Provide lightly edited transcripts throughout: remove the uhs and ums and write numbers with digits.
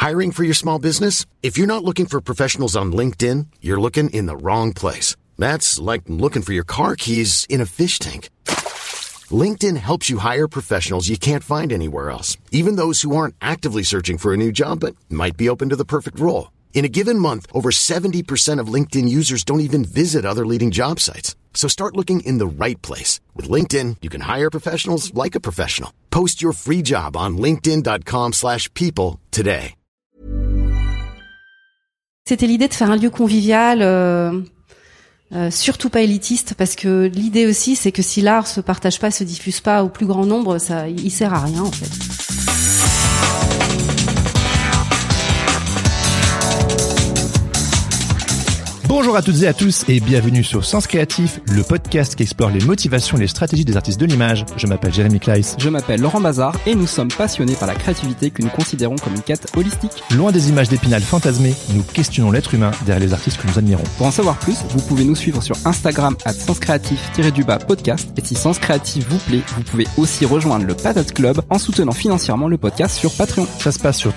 Hiring for your small business? If you're not looking for professionals on LinkedIn, you're looking in the wrong place. That's like looking for your car keys in a fish tank. LinkedIn helps you hire professionals you can't find anywhere else, even those who aren't actively searching for a new job but might be open to the perfect role. In a given month, over 70% of LinkedIn users don't even visit other leading job sites. So start looking in the right place. With LinkedIn, you can hire professionals like a professional. Post your free job on linkedin.com/people today. C'était l'idée de faire un lieu convivial, surtout pas élitiste, parce que l'idée aussi, c'est que si l'art se partage pas, se diffuse pas au plus grand nombre, il sert à rien, en fait. Bonjour à toutes et à tous et bienvenue sur Sens Créatif, le podcast qui explore les motivations et les stratégies des artistes de l'image. Je m'appelle Jérémy Kleiss. Je m'appelle Laurent Bazar et nous sommes passionnés par la créativité que nous considérons comme une quête holistique. Loin des images d'Épinal fantasmées, nous questionnons l'être humain derrière les artistes que nous admirons. Pour en savoir plus, vous pouvez nous suivre sur Instagram @senscreatif_podcast et si Sens Créatif vous plaît, vous pouvez aussi rejoindre le Patate Club en soutenant financièrement le podcast sur Patreon. Ça se passe sur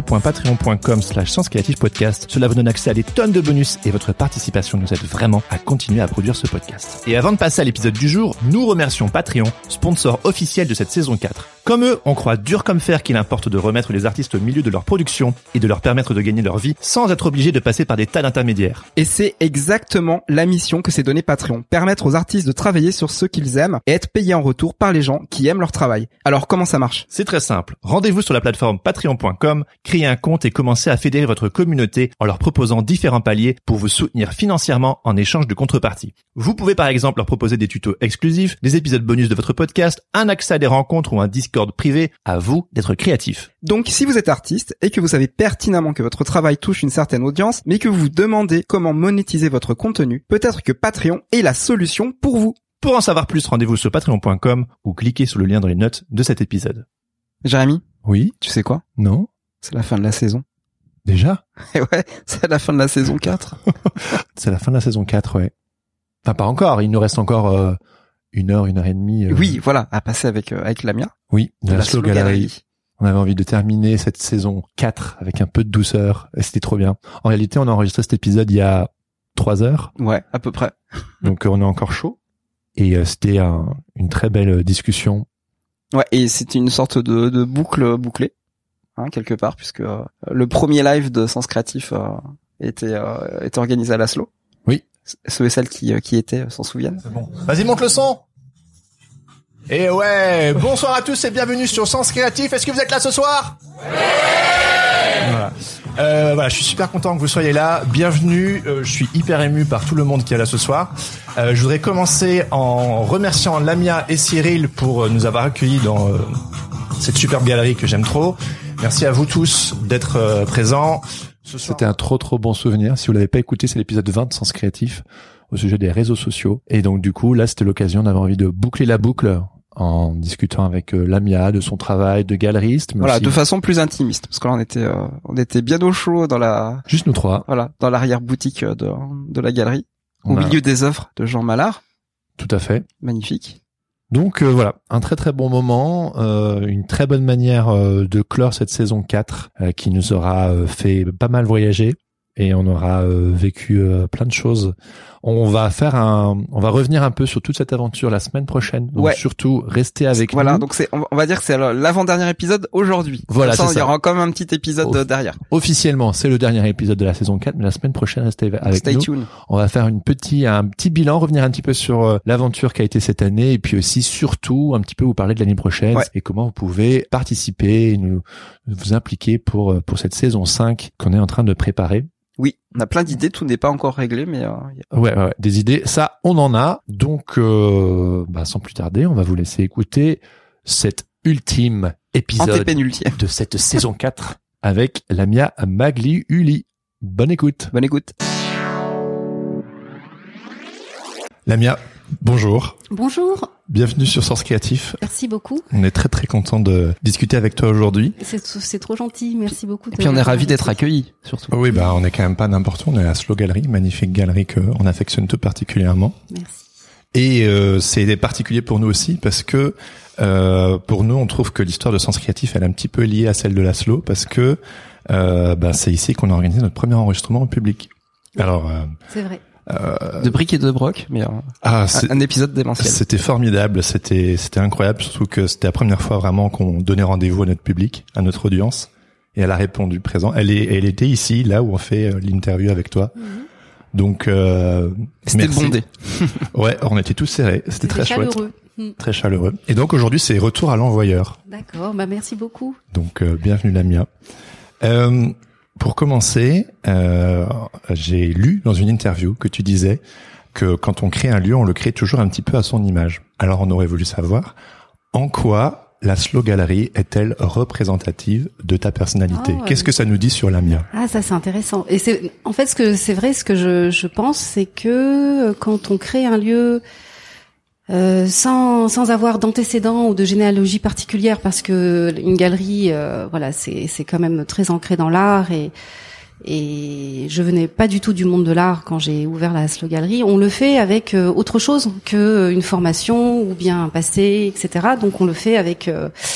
www.patreon.com/senscreatifpodcast. Cela vous donne accès à des tonnes de bonus et votre participation nous aide vraiment à continuer à produire ce podcast. Et avant de passer à l'épisode du jour, nous remercions Patreon, sponsor officiel de cette saison 4. Comme eux, on croit dur comme fer qu'il importe de remettre les artistes au milieu de leur production et de leur permettre de gagner leur vie sans être obligés de passer par des tas d'intermédiaires. Et c'est exactement la mission que s'est donnée Patreon, permettre aux artistes de travailler sur ce qu'ils aiment et être payés en retour par les gens qui aiment leur travail. Alors comment ça marche ? C'est très simple. Rendez-vous sur la plateforme patreon.com, créez un compte et commencez à fédérer votre communauté en leur proposant différents paliers pour vous soutenir financièrement en échange de contrepartie. Vous pouvez par exemple leur proposer des tutos exclusifs, des épisodes bonus de votre podcast, un accès à des rencontres ou un Discord privé. À vous d'être créatif. Donc si vous êtes artiste et que vous savez pertinemment que votre travail touche une certaine audience, mais que vous vous demandez comment monétiser votre contenu, peut-être que Patreon est la solution pour vous. Pour en savoir plus, rendez-vous sur patreon.com ou cliquez sur le lien dans les notes de cet épisode. Jérémy ? Oui ? Tu sais quoi ? Non ? C'est la fin de la saison. Déjà ? Et ouais, c'est la fin de la saison 4. C'est la fin de la saison 4, ouais. Enfin, pas encore. Il nous reste encore 1 heure, 1 heure et demie. Oui, voilà, à passer avec Lamia. Oui, de la Slow Gallery. On avait envie de terminer cette saison 4 avec un peu de douceur. Et c'était trop bien. En réalité, on a enregistré cet épisode il y a 3 heures. Ouais, à peu près. Donc, on est encore chaud. Et c'était une très belle discussion. Ouais, et c'était une sorte de boucle bouclée. Hein, quelque part, puisque le premier live de Sens Créatif était organisé à Laszlo. Oui. Ceux et celles qui étaient s'en souviennent. C'est bon. Vas-y, monte le son. Et ouais, bonsoir à tous et bienvenue sur Sens Créatif. Est-ce que vous êtes là ce soir ? Ouais. Voilà, je suis super content que vous soyez là. Bienvenue. Je suis hyper ému par tout le monde qui est là ce soir. Je voudrais commencer en remerciant Lamia et Cyril pour nous avoir accueillis dans cette superbe galerie que j'aime trop. Merci à vous tous d'être présents. C'était un trop bon souvenir. Si vous l'avez pas écouté, c'est l'épisode 20 de Sens Créatif au sujet des réseaux sociaux. Et donc du coup, là, c'était l'occasion d'avoir envie de boucler la boucle en discutant avec Lamia de son travail de galeriste. Mais voilà, aussi... de façon plus intimiste, parce que là, on était bien au chaud dans la... Juste nous trois. Voilà, dans l'arrière-boutique de la galerie, au milieu des œuvres de Jean Mallard. Tout à fait. Magnifique. Donc voilà, un très bon moment, une très bonne manière de clore cette saison 4 qui nous aura fait pas mal voyager et on aura vécu plein de choses. On va revenir un peu sur toute cette aventure la semaine prochaine. Donc surtout restez avec nous. Voilà, donc on va dire que c'est l'avant-dernier épisode aujourd'hui. Voilà, ça, c'est il y aura quand même un petit épisode derrière. Officiellement, c'est le dernier épisode de la saison 4, mais la semaine prochaine restez avec nous. Stay tuned. On va faire un petit bilan, revenir un petit peu sur l'aventure qui a été cette année et puis aussi surtout un petit peu vous parler de l'année prochaine et comment vous pouvez participer et vous impliquer pour cette saison 5 qu'on est en train de préparer. Oui, on a plein d'idées, tout n'est pas encore réglé, mais... Ouais, des idées, ça, on en a. Donc, sans plus tarder, on va vous laisser écouter cet ultime épisode de cette saison 4 avec Lamia Magliulis. Bonne écoute. Bonne écoute. Lamia, bonjour. Bonjour. Bienvenue sur Sens Créatif. Merci beaucoup. On est très content de discuter avec toi aujourd'hui. C'est trop gentil, merci beaucoup. Et puis on est ravis d'être accueillis, surtout. Oui, on est quand même pas n'importe où, on est à la Slow Gallery, magnifique galerie qu'on affectionne tout particulièrement. Merci. Et c'est particulier pour nous aussi parce que pour nous, on trouve que l'histoire de Sens Créatif, elle est un petit peu liée à celle de Laszlo parce que c'est ici qu'on a organisé notre premier enregistrement en public. Alors, c'est vrai. De briques et de broc, mais un épisode démentiel. C'était formidable, c'était incroyable, surtout que c'était la première fois vraiment qu'on donnait rendez-vous à notre public, à notre audience, et elle a répondu présent. Elle était ici, là où on fait l'interview avec toi. Donc c'était merci. bondé. Ouais, on était tous serrés, c'était très chaleureux. Chouette. Très chaleureux. Et donc aujourd'hui, c'est retour à l'envoyeur. D'accord, merci beaucoup. Donc bienvenue Lamia. Pour commencer, j'ai lu dans une interview que tu disais que quand on crée un lieu, on le crée toujours un petit peu à son image. Alors on aurait voulu savoir en quoi la Slow Gallery est-elle représentative de ta personnalité? Qu'est-ce que ça nous dit sur Lamia? Ah, ça c'est intéressant. Et c'est en fait ce que je pense, c'est que quand on crée un lieu sans avoir d'antécédents ou de généalogie particulière, parce que une galerie, c'est quand même très ancré dans l'art et je venais pas du tout du monde de l'art quand j'ai ouvert la Slow Gallery. On le fait avec autre chose que une formation ou bien un passé, etc. Donc on le fait avec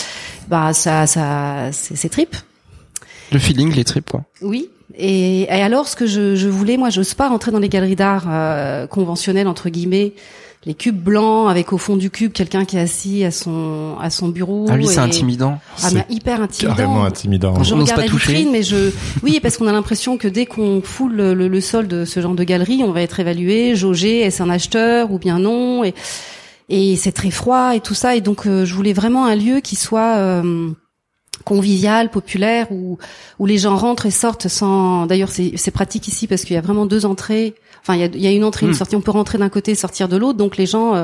ses tripes. Le feeling, les tripes, quoi. Oui. Et alors ce que je voulais, moi, j'ose pas rentrer dans les galeries d'art conventionnelles entre guillemets. Les cubes blancs avec au fond du cube quelqu'un qui est assis à son bureau. Ah, lui, c'est intimidant. Mais hyper intimidant. Carrément intimidant. Quand je regarde la vitrine, oui, parce qu'on a l'impression que dès qu'on foule le sol de ce genre de galerie, on va être évalué, jaugé, est-ce un acheteur ou bien non, et c'est très froid et tout ça, et donc je voulais vraiment un lieu qui soit convivial, populaire, où les gens rentrent et sortent sans. D'ailleurs, c'est pratique ici parce qu'il y a vraiment 2 entrées. Enfin, il y a une entrée, une sortie. On peut rentrer d'un côté, sortir de l'autre. Donc les gens,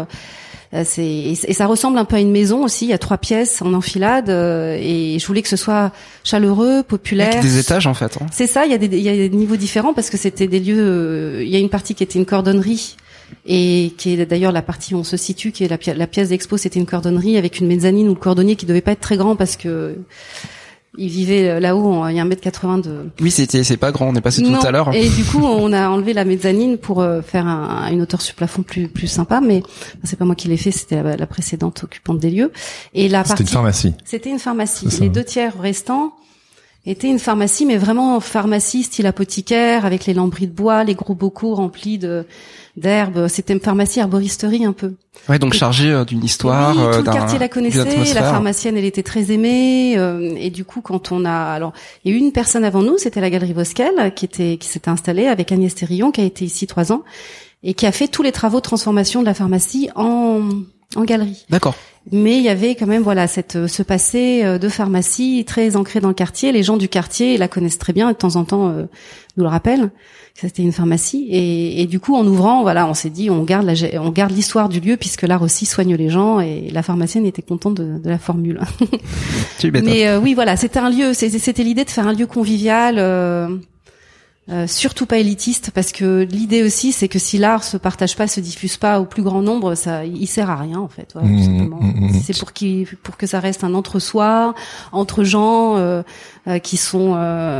et ça ressemble un peu à une maison aussi. Il y a 3 pièces en enfilade, et je voulais que ce soit chaleureux, populaire. Avec des étages en fait. C'est ça. Il y a des niveaux différents parce que c'était des lieux. Il y a une partie qui était une cordonnerie. Et qui est d'ailleurs la partie où on se situe, qui est la pièce d'expo, c'était une cordonnerie avec une mezzanine où le cordonnier qui devait pas être très grand parce que il vivait là-haut, il y a 1m80 de... Oui, c'est pas grand, on est passé tout à l'heure. Et du coup, on a enlevé la mezzanine pour faire une hauteur sur plafond plus sympa, mais c'est pas moi qui l'ai fait, c'était la précédente occupante des lieux. Et la C'était une pharmacie. C'était une pharmacie. Les 2 tiers restants étaient une pharmacie, mais vraiment pharmacie style apothicaire, avec les lambris de bois, les gros bocaux remplis d'herbes. C'était une pharmacie arboristerie un peu. Ouais, donc chargée d'une histoire. Oui, tout le quartier la connaissait. La pharmacienne, elle était très aimée. Et du coup, quand il y a eu une personne avant nous, c'était la Galerie Vosquel, qui s'était installée avec Agnès Thérillon, qui a été ici 3 ans, et qui a fait tous les travaux de transformation de la pharmacie en galerie. D'accord. Mais il y avait quand même ce passé de pharmacie très ancré dans le quartier. Les gens du quartier la connaissent très bien et de temps en temps nous le rappellent. C'était une pharmacie et du coup en ouvrant, on s'est dit on garde l'histoire du lieu puisque l'art aussi soigne les gens et la pharmacienne était contente de la formule. Mais oui, c'était un lieu, c'était l'idée de faire un lieu convivial. Surtout pas élitiste parce que l'idée aussi c'est que si l'art se partage pas, se diffuse pas au plus grand nombre, il sert à rien en fait. Voilà, si c'est pour que ça reste un entre-soi entre gens qui sont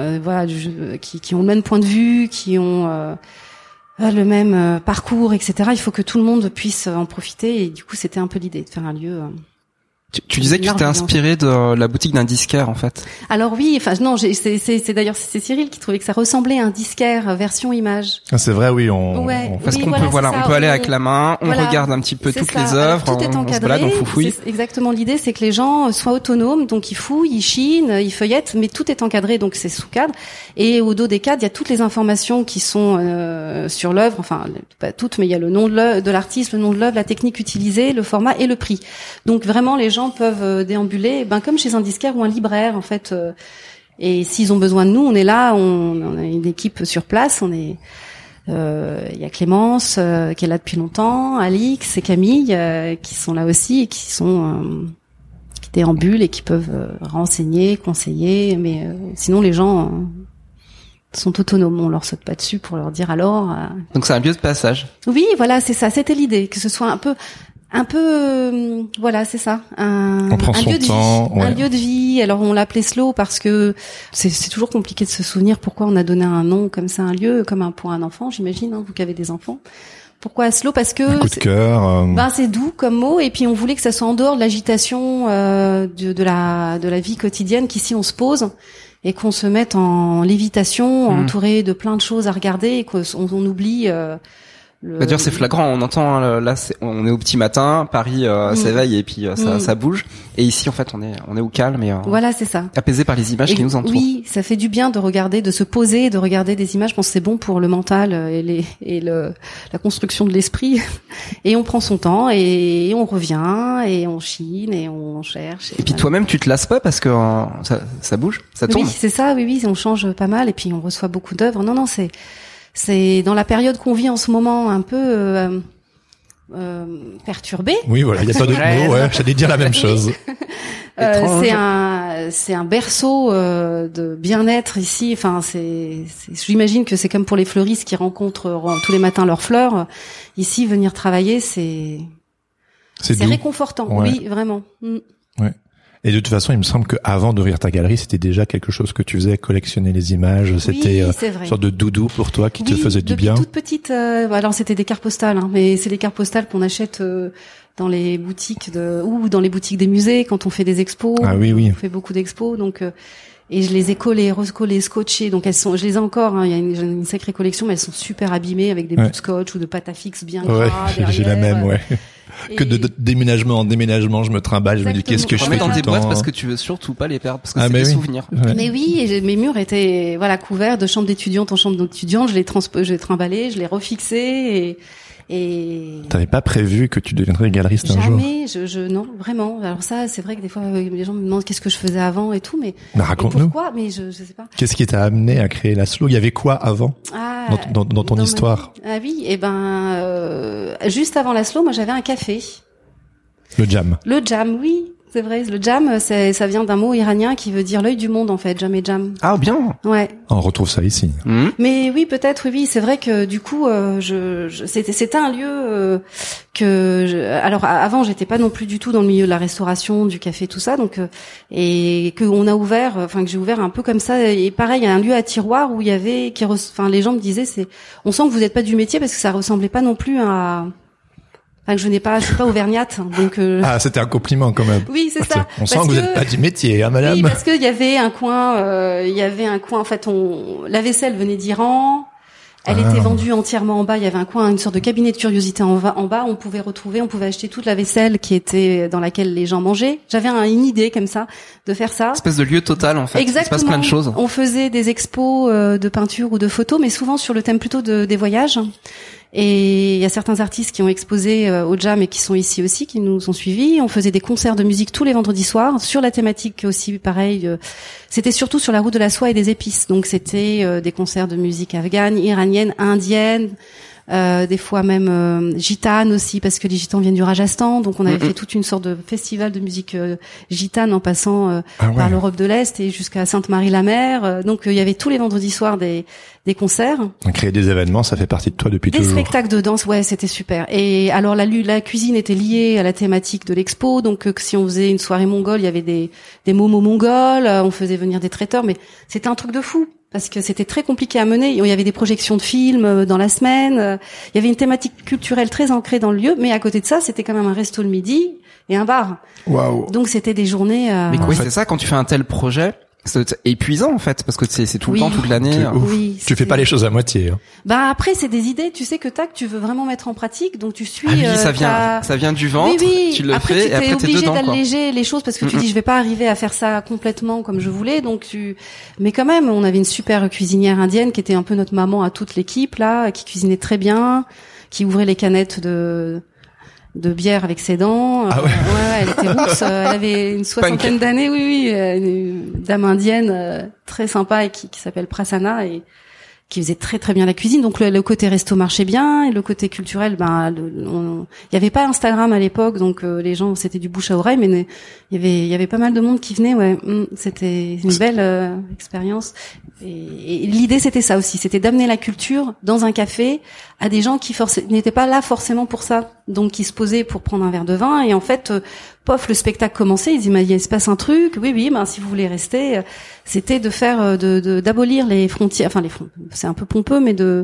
qui ont le même point de vue, qui ont le même parcours, etc. Il faut que tout le monde puisse en profiter et du coup c'était un peu l'idée de faire un lieu. Tu disais que tu t'es inspiré de la boutique d'un disquaire en fait. Alors oui, c'est d'ailleurs Cyril qui trouvait que ça ressemblait à un disquaire version image. Ah, c'est vrai, oui, parce qu'on peut aller avec la main, on regarde un petit peu toutes les œuvres, tout est encadré, on se balade, on foufouille. C'est exactement l'idée, c'est que les gens soient autonomes, donc ils fouillent, ils chinent, ils feuillettent, mais tout est encadré, donc c'est sous cadre. Et au dos des cadres, il y a toutes les informations qui sont sur l'œuvre, enfin pas toutes, mais il y a le nom de l'artiste, le nom de l'œuvre, la technique utilisée, le format et le prix. Donc vraiment les gens peuvent déambuler, comme chez un disquaire ou un libraire en fait. Et s'ils ont besoin de nous, on est là, on a une équipe sur place. Il y a Clémence qui est là depuis longtemps, Alix et Camille qui sont là aussi et qui déambulent et qui peuvent renseigner, conseiller. Mais sinon les gens sont autonomes, on leur saute pas dessus pour leur dire alors. Donc c'est un lieu de passage. Oui, voilà, c'est ça. C'était l'idée que ce soit un peu, voilà, c'est ça. Un lieu de vie. Un lieu de vie. Alors, on l'appelait Slow parce que c'est toujours compliqué de se souvenir pourquoi on a donné un nom comme ça, un lieu, pour un enfant, j'imagine, vous qui avez des enfants. Pourquoi Slow? Parce que un coup de cœur. C'est doux comme mot et puis on voulait que ça soit en dehors de l'agitation de la vie quotidienne qu'ici on se pose et qu'on se mette en lévitation, entouré de plein de choses à regarder, et qu'on oublie. D'ailleurs, c'est flagrant. On entend là, on est au petit matin, Paris s'éveille et puis ça bouge. Et ici, en fait, on est au calme et voilà, c'est ça. Apaisé par les images qui nous entourent. Oui, ça fait du bien de regarder, de se poser, de regarder des images. Je pense que c'est bon pour le mental et la construction de l'esprit. Et on prend son temps et on revient et on chine et on cherche. Et puis toi-même, tu te lasses pas parce que ça bouge, ça tourne. Oui, c'est ça. Oui, on change pas mal et puis on reçoit beaucoup d'œuvres. Non, c'est dans la période qu'on vit en ce moment un peu perturbée. Oui, voilà, il y a pas d'autre mot. Ouais, j'allais dire la même chose. C'est un berceau de bien-être ici. Enfin, j'imagine que c'est comme pour les fleuristes qui rencontrent tous les matins leurs fleurs. Ici, venir travailler, c'est réconfortant. Ouais. Oui, vraiment. Ouais. Et de toute façon, il me semble qu'avant d'ouvrir ta galerie, c'était déjà quelque chose que tu faisais, collectionner les images. C'était une sorte de doudou pour toi qui te faisait du bien. Toute petite. Alors c'était des cartes postales, mais c'est les cartes postales qu'on achète dans les boutiques ou dans les boutiques des musées quand on fait des expos. Ah oui. On fait beaucoup d'expos, donc. Et je les ai collées, recollées, scotchées. Donc je les ai encore. Il y a une sacrée collection, mais elles sont super abîmées avec des bouts de scotch ou de pâte à fixe bien gras derrière. J'ai la même, ouais. Que de déménagement en déménagement, je me trimballe, je me dis qu'est-ce que je fais dans tout tes le temps. boîtes parce que tu veux surtout pas les perdre parce que c'est des souvenirs. Ouais. Mais oui, et mes murs étaient couverts de chambre d'étudiante en chambre d'étudiante. Je les trimballais, je les refixais et T'avais pas prévu que tu deviendrais galeriste un jour? Jamais, non, vraiment. Alors ça, c'est vrai que des fois, les gens me demandent qu'est-ce que je faisais avant et tout, mais raconte-nous. Pourquoi? Mais je sais pas. Qu'est-ce qui t'a amené à créer Laszlo? Il y avait quoi avant? Dans ton histoire? Ah oui, juste avant Laszlo, moi j'avais un café. Le jam. Le jam, oui. C'est vrai, le jam, ça vient d'un mot iranien qui veut dire l'œil du monde, en fait, jam et jam. Ah, bien. Ouais. On retrouve ça ici. Mais oui, peut-être, oui, c'est vrai que du coup, c'était un lieu alors avant, j'étais pas non plus du tout dans le milieu de la restauration, du café, tout ça, donc et que j'ai ouvert un peu comme ça, et pareil, il y a un lieu à tiroir où il y avait, les gens me disaient, on sent que vous n'êtes pas du métier parce que ça ressemblait pas non plus à. Enfin, je suis pas auvergnate, donc. Ah, c'était un compliment quand même. Oui, c'est ça. On sent que vous n'êtes pas du métier, hein, madame. Oui, parce qu'il y avait un coin. En fait, la vaisselle venait d'Iran. Elle était vendue entièrement en bas. Il y avait un coin, une sorte de cabinet de curiosité en bas. On pouvait acheter toute la vaisselle qui était dans laquelle les gens mangeaient. J'avais une idée comme ça de faire ça. Espèce de lieu total en fait. Exactement. Il se passe plein de choses. On faisait des expos de peinture ou de photos, mais souvent sur le thème plutôt des voyages. Et il y a certains artistes qui ont exposé au Jam et qui sont ici aussi, qui nous ont suivis. On faisait des concerts de musique tous les vendredis soirs sur la thématique aussi, pareil. C'était surtout sur la route de la soie et des épices. Donc c'était des concerts de musique afghane, iranienne, indienne, des fois même gitane aussi, parce que les gitans viennent du Rajasthan. Donc on avait fait toute une sorte de festival de musique gitane en passant par l'Europe de l'Est et jusqu'à Sainte-Marie-la-Mer. Donc il y avait tous les vendredis soirs des concerts. Créer des événements, ça fait partie de toi depuis toujours. Des spectacles de danse, ouais, c'était super. Et alors la cuisine était liée à la thématique de l'expo, donc si on faisait une soirée mongole, il y avait des momos mongols, on faisait venir des traiteurs, mais c'était un truc de fou parce que c'était très compliqué à mener. Il y avait des projections de films dans la semaine, il y avait une thématique culturelle très ancrée dans le lieu, mais à côté de ça, c'était quand même un resto le midi et un bar. Waouh. Donc c'était des journées. Mais oui, c'est ça quand tu fais un tel projet. C'est épuisant en fait parce que c'est tout le temps, toute l'année. Oui, tu fais pas les choses à moitié. Hein. Bah après c'est des idées, tu sais que tu veux vraiment mettre en pratique, donc tu suis. Ça vient du ventre. Oui. Tu le après, fais et après t'es obligé dedans. d'alléger les choses parce que tu dis je vais pas arriver à faire ça complètement comme je voulais, donc Mais quand même, on avait une super cuisinière indienne qui était un peu notre maman à toute l'équipe là, qui cuisinait très bien, qui ouvrait les canettes de bière avec ses dents. Ah ouais. Elle était rousse. Elle avait une soixantaine d'années. Oui. Une dame indienne très sympa et qui s'appelle Prasanna et qui faisait très très bien la cuisine. Donc le côté resto marchait bien et le côté culturel, il y avait pas Instagram à l'époque, donc les gens c'était du bouche à oreille, mais il y avait pas mal de monde qui venait. Ouais, c'était une belle expérience. Et l'idée c'était ça aussi, c'était d'amener la culture dans un café à des gens qui n'étaient pas là forcément pour ça, donc qui se posaient pour prendre un verre de vin et en fait le spectacle commençait, ils disaient il se passe un truc, oui, si vous voulez rester, c'était de faire d'abolir les frontières, c'est un peu pompeux, mais de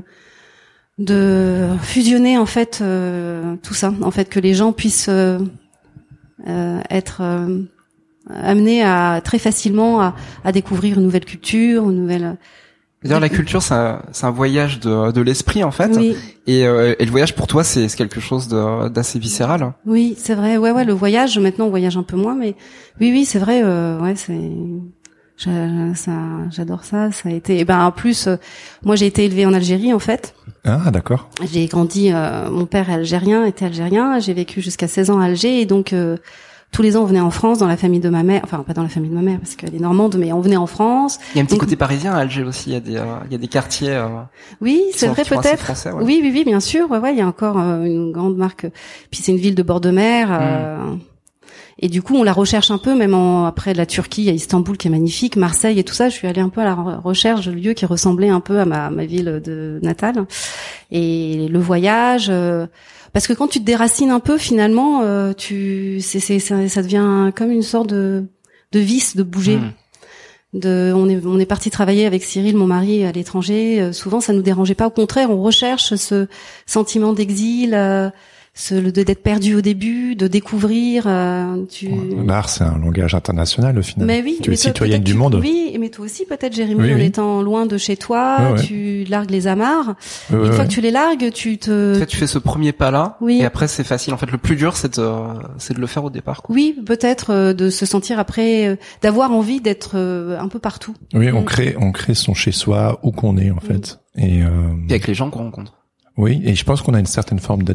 fusionner en fait tout ça, en fait que les gens puissent être amené à très facilement à découvrir une nouvelle culture, une nouvelle. D'ailleurs, la culture, c'est un voyage de l'esprit en fait. Oui. Et le voyage pour toi, c'est quelque chose d'assez viscéral. Oui, c'est vrai. Ouais, le voyage. Maintenant, on voyage un peu moins, mais oui, c'est vrai. J'adore ça. Ça a été. Et en plus, moi, j'ai été élevée en Algérie en fait. Ah, d'accord. J'ai grandi. Mon père était algérien. J'ai vécu jusqu'à 16 ans à Alger, et donc. Tous les ans, on venait en France dans la famille de ma mère. Enfin, pas dans la famille de ma mère parce qu'elle est normande, mais on venait en France. Il y a un petit côté parisien à Alger aussi. Il y a des quartiers. Oui, c'est vrai peut-être. Français, ouais. Oui, bien sûr. Ouais, il y a encore une grande marque. Puis c'est une ville de bord de mer. Et du coup, on la recherche un peu, même après la Turquie, il y a Istanbul qui est magnifique, Marseille et tout ça. Je suis allée un peu à la recherche de lieux qui ressemblaient un peu à ma ville de natale. Et le voyage. Parce que quand tu te déracines un peu, finalement, ça devient comme une sorte de vice de bouger. On est parti travailler avec Cyril, mon mari, à l'étranger. Souvent, ça nous dérangeait pas. Au contraire, on recherche ce sentiment d'exil, d'être perdu au début, de découvrir. L'art, c'est un langage international au final. Mais oui, tu es citoyenne du monde. Oui, mais toi aussi peut-être, Jérémy, en étant loin de chez toi, tu largues les amarres. Une fois que tu les largues, tu fais ce premier pas là, et après c'est facile. En fait, le plus dur, c'est de le faire au départ, quoi. Oui, peut-être de se sentir après, d'avoir envie d'être un peu partout. Oui, on crée son chez soi où qu'on est en fait, et avec les gens qu'on rencontre. Oui, et je pense qu'on a une certaine forme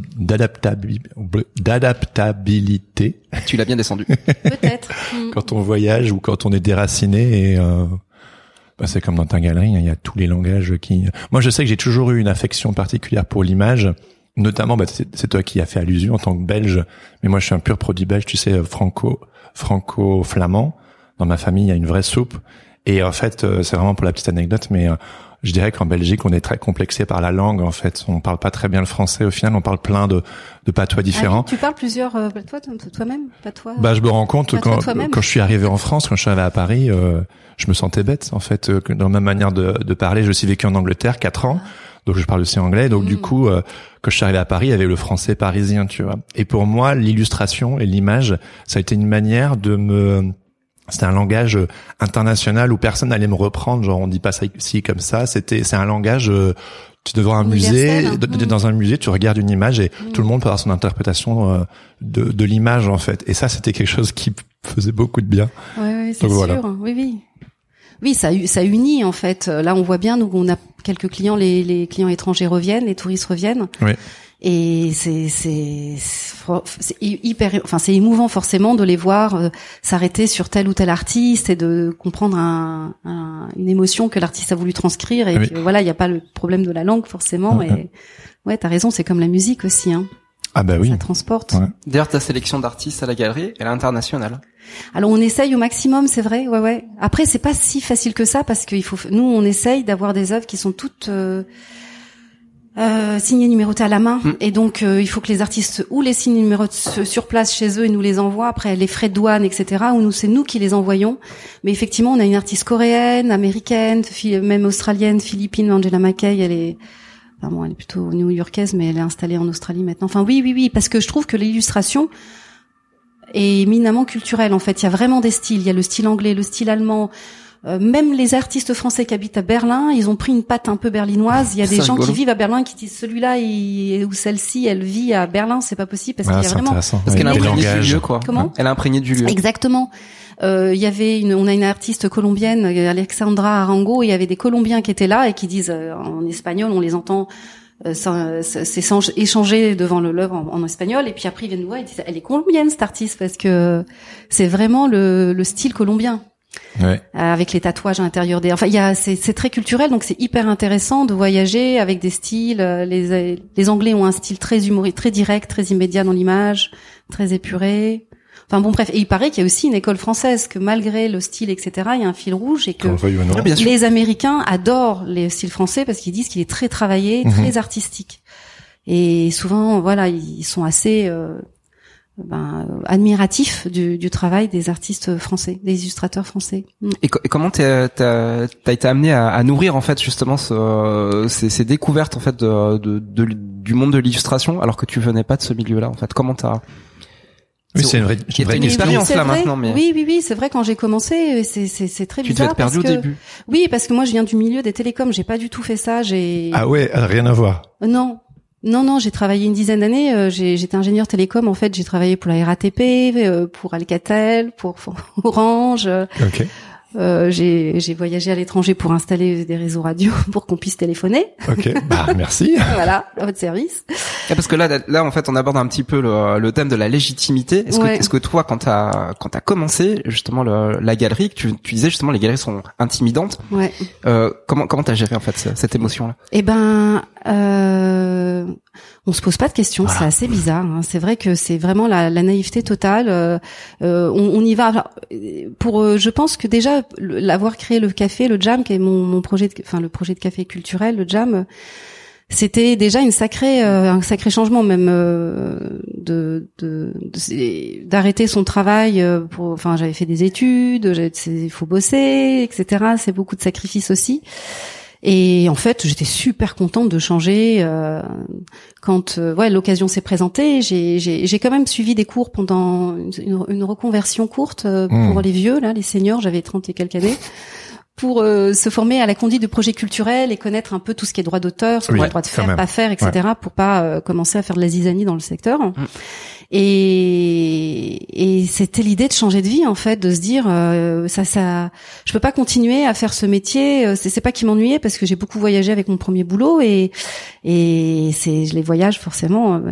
d'adaptabilité. Tu l'as bien descendu. Peut-être. Quand on voyage ou quand on est déraciné, et c'est comme dans ta galerie, il y a tous les langages qui. Moi, je sais que j'ai toujours eu une affection particulière pour l'image, notamment. C'est toi qui as fait allusion en tant que Belge, mais moi, je suis un pur produit belge, tu sais, franco-flamand. Dans ma famille, il y a une vraie soupe, et en fait, c'est vraiment pour la petite anecdote, mais. Je dirais qu'en Belgique, on est très complexé par la langue. En fait, on parle pas très bien le français. Au final, on parle plein de patois différents. Tu parles plusieurs patois toi-même, patois. Je me rends compte quand je suis arrivé en France, quand je suis arrivé à Paris, je me sentais bête. En fait, dans ma manière de parler, j'ai aussi vécu en Angleterre 4 ans, donc je parle aussi anglais. Donc du coup, quand je suis arrivé à Paris, il y avait le français parisien, tu vois. Et pour moi, l'illustration et l'image, ça a été une manière c'était un langage international où personne n'allait me reprendre, genre on dit pas ça ici comme ça. C'est un langage. Tu devrais un musée, dans un musée, tu regardes une image et tout le monde peut avoir son interprétation de l'image en fait. Et ça, c'était quelque chose qui faisait beaucoup de bien. Oui, c'est sûr. Voilà. Oui, ça unit en fait. Là, on voit bien, nous, on a quelques clients, les clients étrangers reviennent, les touristes reviennent. Oui. Et c'est hyper, enfin c'est émouvant forcément de les voir s'arrêter sur tel ou tel artiste et de comprendre une émotion que l'artiste a voulu transcrire, et que, voilà, il y a pas le problème de la langue forcément. Et ouais, t'as raison, c'est comme la musique aussi, hein. Ah bah oui. Ça transporte. Ouais. D'ailleurs, ta sélection d'artistes à la galerie, elle est internationale. Alors on essaye au maximum, c'est vrai. Ouais. Après, c'est pas si facile que ça parce nous on essaye d'avoir des œuvres qui sont toutes signées, numérotées à la main, et donc il faut que les artistes ou les signent numérotent sur place chez eux et nous les envoient. Après les frais de douane, etc. Ou c'est nous qui les envoyons. Mais effectivement, on a une artiste coréenne, américaine, même australienne, philippine, Angela McKay. Elle est plutôt new-yorkaise, mais elle est installée en Australie maintenant. Enfin oui, parce que je trouve que l'illustration est éminemment culturelle. En fait, il y a vraiment des styles. Il y a le style anglais, le style allemand. Même les artistes français qui habitent à Berlin, ils ont pris une patte un peu berlinoise. Il y a des gens qui vivent à Berlin qui disent celui-là ou celle-ci, elle vit à Berlin, c'est pas possible parce qu'il y a vraiment parce qu'elle a imprégné du lieu, quoi. Comment ? Elle a imprégné du lieu. Exactement. Il y avait on a une artiste colombienne, Alexandra Arango, il y avait des Colombiens qui étaient là et qui disent en espagnol, on les entend échanger devant l'œuvre en espagnol, et puis après ils viennent nous voir et disent elle est colombienne cette artiste parce que c'est vraiment le style colombien. Ouais. Avec les tatouages à l'intérieur c'est très culturel, donc c'est hyper intéressant de voyager avec des styles. Les Anglais ont un style très humoristique, très direct, très immédiat dans l'image, très épuré. Enfin bon, bref. Et il paraît qu'il y a aussi une école française, que malgré le style, etc., il y a un fil rouge, et que les Américains adorent les styles français parce qu'ils disent qu'il est très travaillé, très artistique. Et souvent, voilà, ils sont assez admiratif du travail des artistes français, des illustrateurs français. Et comment t'as été amené à nourrir en fait justement ces découvertes en fait du monde de l'illustration alors que tu venais pas de ce milieu-là en fait? Comment t'as Oui, c'est une vraie expérience là vrai. maintenant, mais. Oui, c'est vrai, quand j'ai commencé, c'est très bizarre. Tu devais être perdu au début. Oui, parce que moi, je viens du milieu des télécoms, j'ai pas du tout fait ça, Ah ouais, rien à voir. Non, j'ai travaillé une dizaine d'années, j'étais ingénieur télécom, en fait, j'ai travaillé pour la RATP, pour Alcatel, pour Orange. OK. J'ai voyagé à l'étranger pour installer des réseaux radio pour qu'on puisse téléphoner. OK. Bah, merci. Voilà, à votre service. Parce que là, en fait, on aborde un petit peu le thème de la légitimité. Est-ce que toi, quand t'as commencé, justement, la galerie, tu disais justement, les galeries sont intimidantes. Ouais. Comment t'as géré, en fait, cette émotion-là? On se pose pas de questions, voilà. C'est assez bizarre. Hein. C'est vrai que c'est vraiment la naïveté totale. On y va. Je pense que déjà l'avoir créé le café, le Jam, qui est mon projet, le projet de café culturel, le Jam, c'était déjà un sacré changement même d'arrêter son travail. J'avais fait des études, il faut bosser, etc. C'est beaucoup de sacrifices aussi. Et en fait, j'étais super contente de changer quand l'occasion s'est présentée. J'ai quand même suivi des cours pendant une reconversion courte pour les vieux, là, les seniors. J'avais 30 et quelques années. Pour se former à la conduite de projets culturels et connaître un peu tout ce qui est droit d'auteur, ce qu'on a le droit de faire, pas faire, etc. Pour pas commencer à faire de la zizanie dans le secteur. Et c'était l'idée de changer de vie, en fait, de se dire je peux pas continuer à faire ce métier. C'est pas qu'il m'ennuyait, parce que j'ai beaucoup voyagé avec mon premier boulot et les voyages, forcément,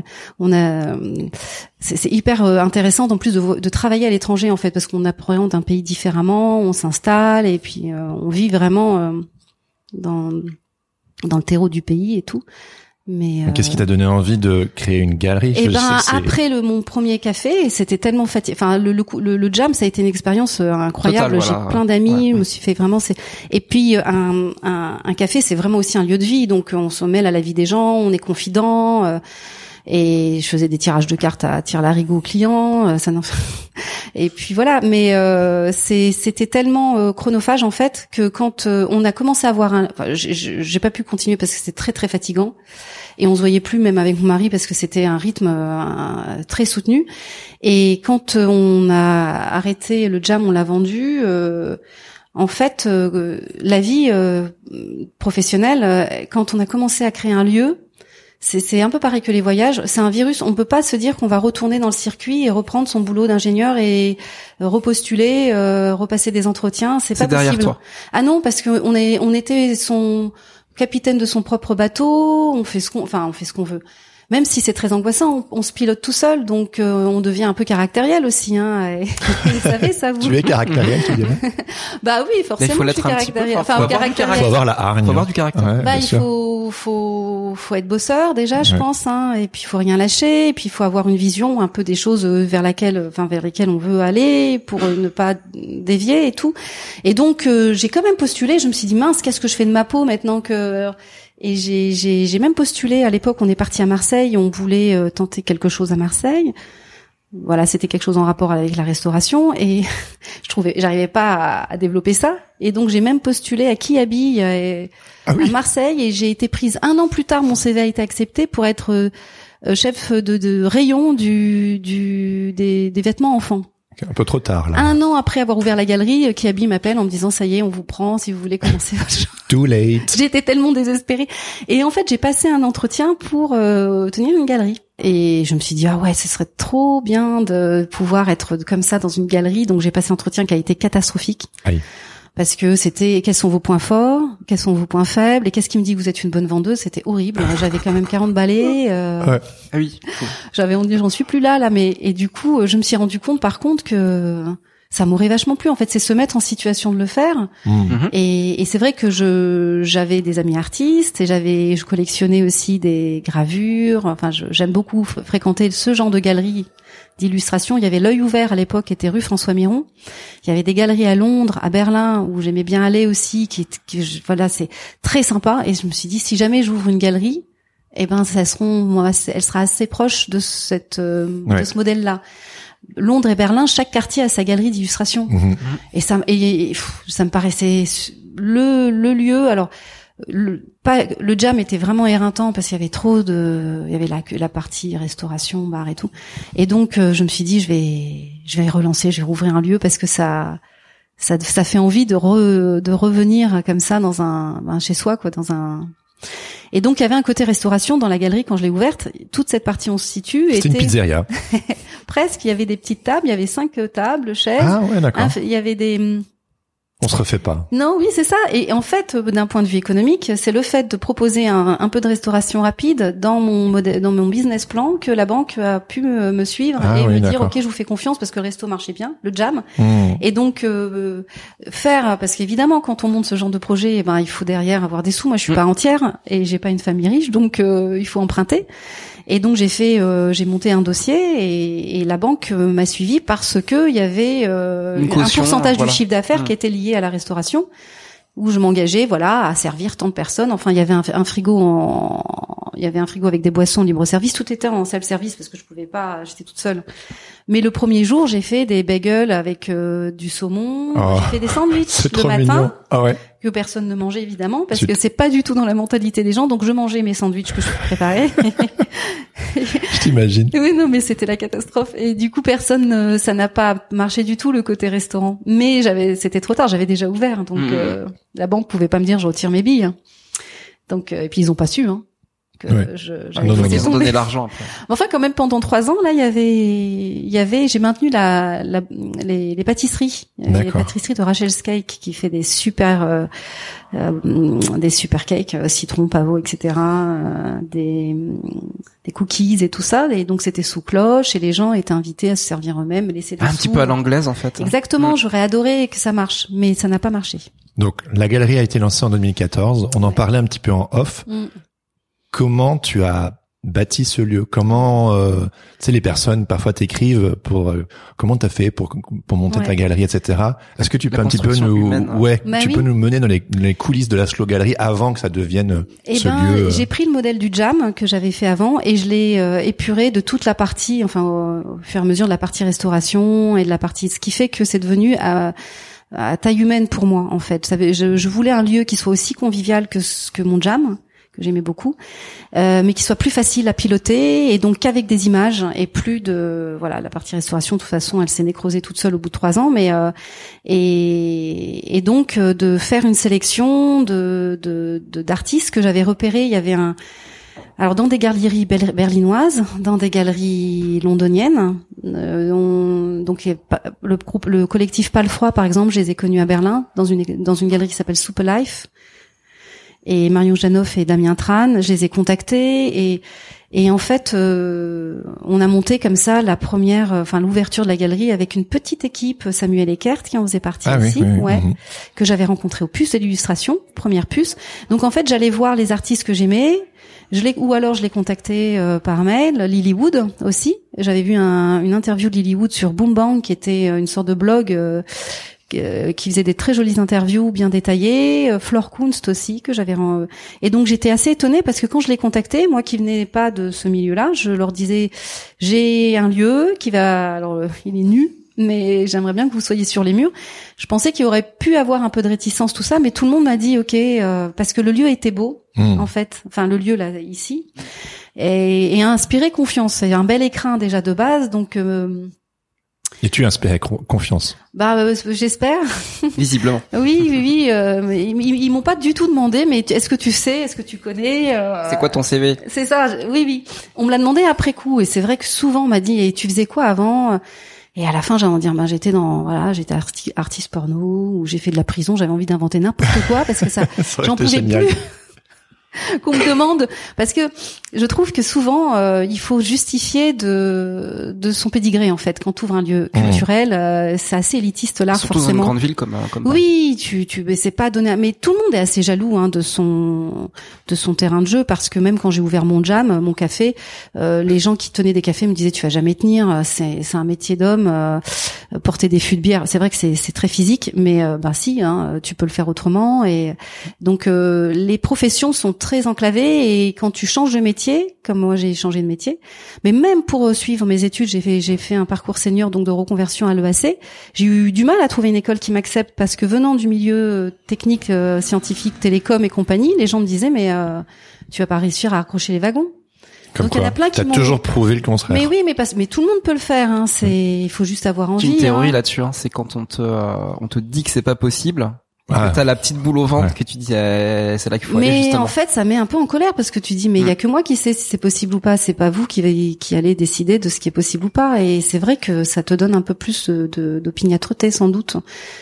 c'est hyper intéressant en plus de travailler à l'étranger, en fait, parce qu'on appréhende un pays différemment, on s'installe et puis on vit vraiment dans le terreau du pays et tout. Mais qu'est-ce qui t'a donné envie de créer une galerie? Après mon premier café, c'était tellement fatigant. Le Jam, ça a été une expérience incroyable. Total, voilà. J'ai plein d'amis, je me suis fait vraiment. Et puis un café, c'est vraiment aussi un lieu de vie. Donc on se mêle à la vie des gens, on est confident. Et je faisais des tirages de cartes à tire-larigot aux clients. Et puis voilà. Mais c'était tellement chronophage, en fait, que quand on a commencé à avoir j'ai pas pu continuer parce que c'était très très fatigant. Et on se voyait plus, même avec mon mari, parce que c'était un rythme très soutenu. Et quand on a arrêté le Jam, on l'a vendu. En fait, la vie professionnelle, quand on a commencé à créer un lieu, c'est un peu pareil que les voyages. C'est un virus. On peut pas se dire qu'on va retourner dans le circuit et reprendre son boulot d'ingénieur et repostuler, repasser des entretiens. C'est pas derrière possible. Toi. Ah non, parce que on était son capitaine de son propre bateau. On fait ce qu'on veut. Même si c'est très angoissant, on se pilote tout seul, donc on devient un peu caractériel aussi, hein. Et, vous savez, ça vous. Tu es caractériel, tu dirais. Bah oui, forcément. Il faut l'être un petit peu. Faut avoir la hargne. Faut avoir du caractère. Ouais, il faut être bosseur déjà, je pense, hein. Et puis il faut rien lâcher. Et puis il faut avoir une vision un peu des choses vers lesquelles on veut aller pour ne pas dévier et tout. Et donc j'ai quand même postulé. Je me suis dit mince, qu'est-ce que je fais de ma peau maintenant que. Et j'ai même postulé à l'époque. On est parti à Marseille, on voulait tenter quelque chose à Marseille. Voilà, c'était quelque chose en rapport avec la restauration et j'arrivais pas à développer ça. Et donc j'ai même postulé à Kiabi à Marseille et j'ai été prise 1 an plus tard. Mon CV a été accepté pour être chef de rayon des vêtements enfants. Un peu trop tard, là. 1 an après avoir ouvert la galerie, Kiabi m'appelle en me disant ça y est, on vous prend si vous voulez commencer votre chose. Too late. J'étais tellement désespérée. Et en fait, j'ai passé un entretien pour tenir une galerie. Et je me suis dit, ah ouais, ce serait trop bien de pouvoir être comme ça dans une galerie. Donc j'ai passé un entretien qui a été catastrophique. Aïe. Parce que c'était quels sont vos points forts, quels sont vos points faibles, et qu'est-ce qui me dit que vous êtes une bonne vendeuse. C'était horrible. J'avais quand même 40 balais. Ouais. Ah oui. J'en suis plus là, mais et du coup, je me suis rendu compte par contre que ça m'aurait vachement plu. En fait, c'est se mettre en situation de le faire. Et c'est vrai que j'avais des amis artistes et je collectionnais aussi des gravures. Enfin, j'aime beaucoup fréquenter ce genre de galeries d'illustration. Il y avait l'Œil Ouvert à l'époque, qui était rue François Miron. Il y avait des galeries à Londres, à Berlin, où j'aimais bien aller aussi, voilà, c'est très sympa. Et je me suis dit, si jamais j'ouvre une galerie, eh ben, elle sera assez proche de de ce modèle-là. Londres et Berlin, chaque quartier a sa galerie d'illustration. Et ça me paraissait le lieu. Alors, le jam était vraiment éreintant parce qu'il y avait il y avait la partie restauration, bar et tout. Et donc je me suis dit je vais relancer, je vais rouvrir un lieu parce que ça fait envie de revenir comme ça dans chez soi quoi, Et donc il y avait un côté restauration dans la galerie quand je l'ai ouverte. Toute cette partie on se situe c'était une pizzeria. Presque, il y avait des petites tables, il y avait 5 tables, chaises. Ah ouais, d'accord. Il y avait des On se refait pas. Non, oui, c'est ça. Et en fait, d'un point de vue économique, c'est le fait de proposer un peu de restauration rapide dans mon business plan que la banque a pu me suivre et me dire OK, je vous fais confiance parce que le resto marchait bien, le jam. Et donc parce qu'évidemment quand on monte ce genre de projet, il faut derrière avoir des sous. Moi, je suis pas entière et j'ai pas une famille riche, donc il faut emprunter. Et donc j'ai monté un dossier et la banque m'a suivi parce que il y avait un pourcentage du chiffre d'affaires qui était lié à la restauration où je m'engageais à servir tant de personnes. Enfin, il y avait un frigo avec des boissons libre service, tout était en self-service parce que je pouvais pas, j'étais toute seule. Mais le premier jour, j'ai fait des bagels avec du saumon, j'ai fait des sandwichs le matin que personne ne mangeait évidemment parce que c'est pas du tout dans la mentalité des gens. Donc je mangeais mes sandwichs que je préparais. Je t'imagine. Oui, non, mais c'était la catastrophe. Et du coup, ça n'a pas marché du tout le côté restaurant. Mais c'était trop tard, j'avais déjà ouvert, donc la banque pouvait pas me dire je retire mes billes. Donc et puis ils ont pas su ils ont donné l'argent après. Enfin, quand même, pendant 3 ans, là, j'ai maintenu les pâtisseries. Les pâtisseries de Rachel's Cake qui fait des super cakes, citron, pavot, etc., des cookies et tout ça. Et donc, c'était sous cloche et les gens étaient invités à se servir eux-mêmes, laisser des un petit peu à l'anglaise, en fait. Exactement. J'aurais adoré que ça marche, mais ça n'a pas marché. Donc, la galerie a été lancée en 2014. On en parlait un petit peu en off. Comment tu as bâti ce lieu? Comment, tu sais, les personnes parfois t'écrivent pour comment t'as fait pour monter ta galerie, etc. Est-ce que tu peux un petit peu nous, peux nous mener dans les coulisses de la Slow Gallery avant que ça devienne lieu? J'ai pris le modèle du jam que j'avais fait avant et je l'ai épuré de toute la partie, enfin au fur et à mesure de la partie restauration et de la partie, ce qui fait que c'est devenu à taille humaine pour moi en fait. Je voulais un lieu qui soit aussi convivial que mon jam, que j'aimais beaucoup, mais qui soit plus facile à piloter et donc qu'avec des images et plus de la partie restauration de toute façon elle s'est nécrosée toute seule au bout de 3 ans, mais et donc de faire une sélection d'artistes que j'avais repérés. Il y avait dans des galeries berlinoises, dans des galeries londoniennes, donc le collectif Palfroid par exemple, je les ai connus à Berlin dans une galerie qui s'appelle Super Life. Et Marion Janoff et Damien Tran, je les ai contactés et en fait on a monté comme ça l'ouverture de la galerie avec une petite équipe, Samuel Eckert qui en faisait partie que j'avais rencontré au puce de l'illustration, première puce. Donc en fait j'allais voir les artistes que j'aimais, je les contactais par mail. Lilywood aussi, j'avais vu une interview de Lilywood sur Boom Bang qui était une sorte de blog qui faisait des très jolies interviews bien détaillées, Flore Kunst aussi que j'avais et donc j'étais assez étonnée parce que quand je les contactais, moi qui venais pas de ce milieu-là, je leur disais j'ai un lieu il est nu mais j'aimerais bien que vous soyez sur les murs. Je pensais qu'il y aurait pu avoir un peu de réticence tout ça, mais tout le monde m'a dit OK parce que le lieu était beau en fait, enfin le lieu là ici et a inspiré confiance. Il y a un bel écrin déjà de base donc Et tu inspires confiance? J'espère. Visiblement. Oui. Ils m'ont pas du tout demandé, mais est-ce que tu sais, est-ce que tu connais C'est quoi ton CV? C'est ça. Oui. On me l'a demandé après coup, et c'est vrai que souvent on m'a dit et tu faisais quoi avant? Et à la fin, j'allais en dire j'étais artiste porno ou j'ai fait de la prison. J'avais envie d'inventer n'importe quoi parce que ça j'en pouvais plus. Qu'on me demande parce que je trouve que souvent il faut justifier de son pédigré en fait quand tu ouvres un lieu culturel, c'est assez élitiste l'art surtout forcément. Dans une grande ville comme oui, mais c'est pas donné mais tout le monde est assez jaloux de son terrain de jeu parce que même quand j'ai ouvert mon jam, mon café, les gens qui tenaient des cafés me disaient tu vas jamais tenir, c'est un métier d'homme, porter des fûts de bière, c'est vrai que c'est très physique mais si tu peux le faire autrement et donc les professions sont très enclavé, et quand tu changes de métier, comme moi j'ai changé de métier, mais même pour suivre mes études, j'ai fait un parcours senior, donc de reconversion à l'EAC, j'ai eu du mal à trouver une école qui m'accepte, parce que venant du milieu technique, scientifique, télécom et compagnie, les gens me disaient mais tu vas pas réussir à accrocher les wagons. Comme donc il y en a plein qui t'as toujours prouvé le contraire. Mais oui, mais tout le monde peut le faire, hein. Il faut juste avoir envie. J'ai une théorie hein. là-dessus, hein. C'est quand on te dit que c'est pas possible. T'as la petite boule au ventre que tu dis c'est là qu'il faut aller justement. Mais en fait, ça met un peu en colère, parce que tu dis mais il y a que moi qui sais si c'est possible ou pas, c'est pas vous qui allez décider de ce qui est possible ou pas, et c'est vrai que ça te donne un peu plus d'opiniâtreté sans doute.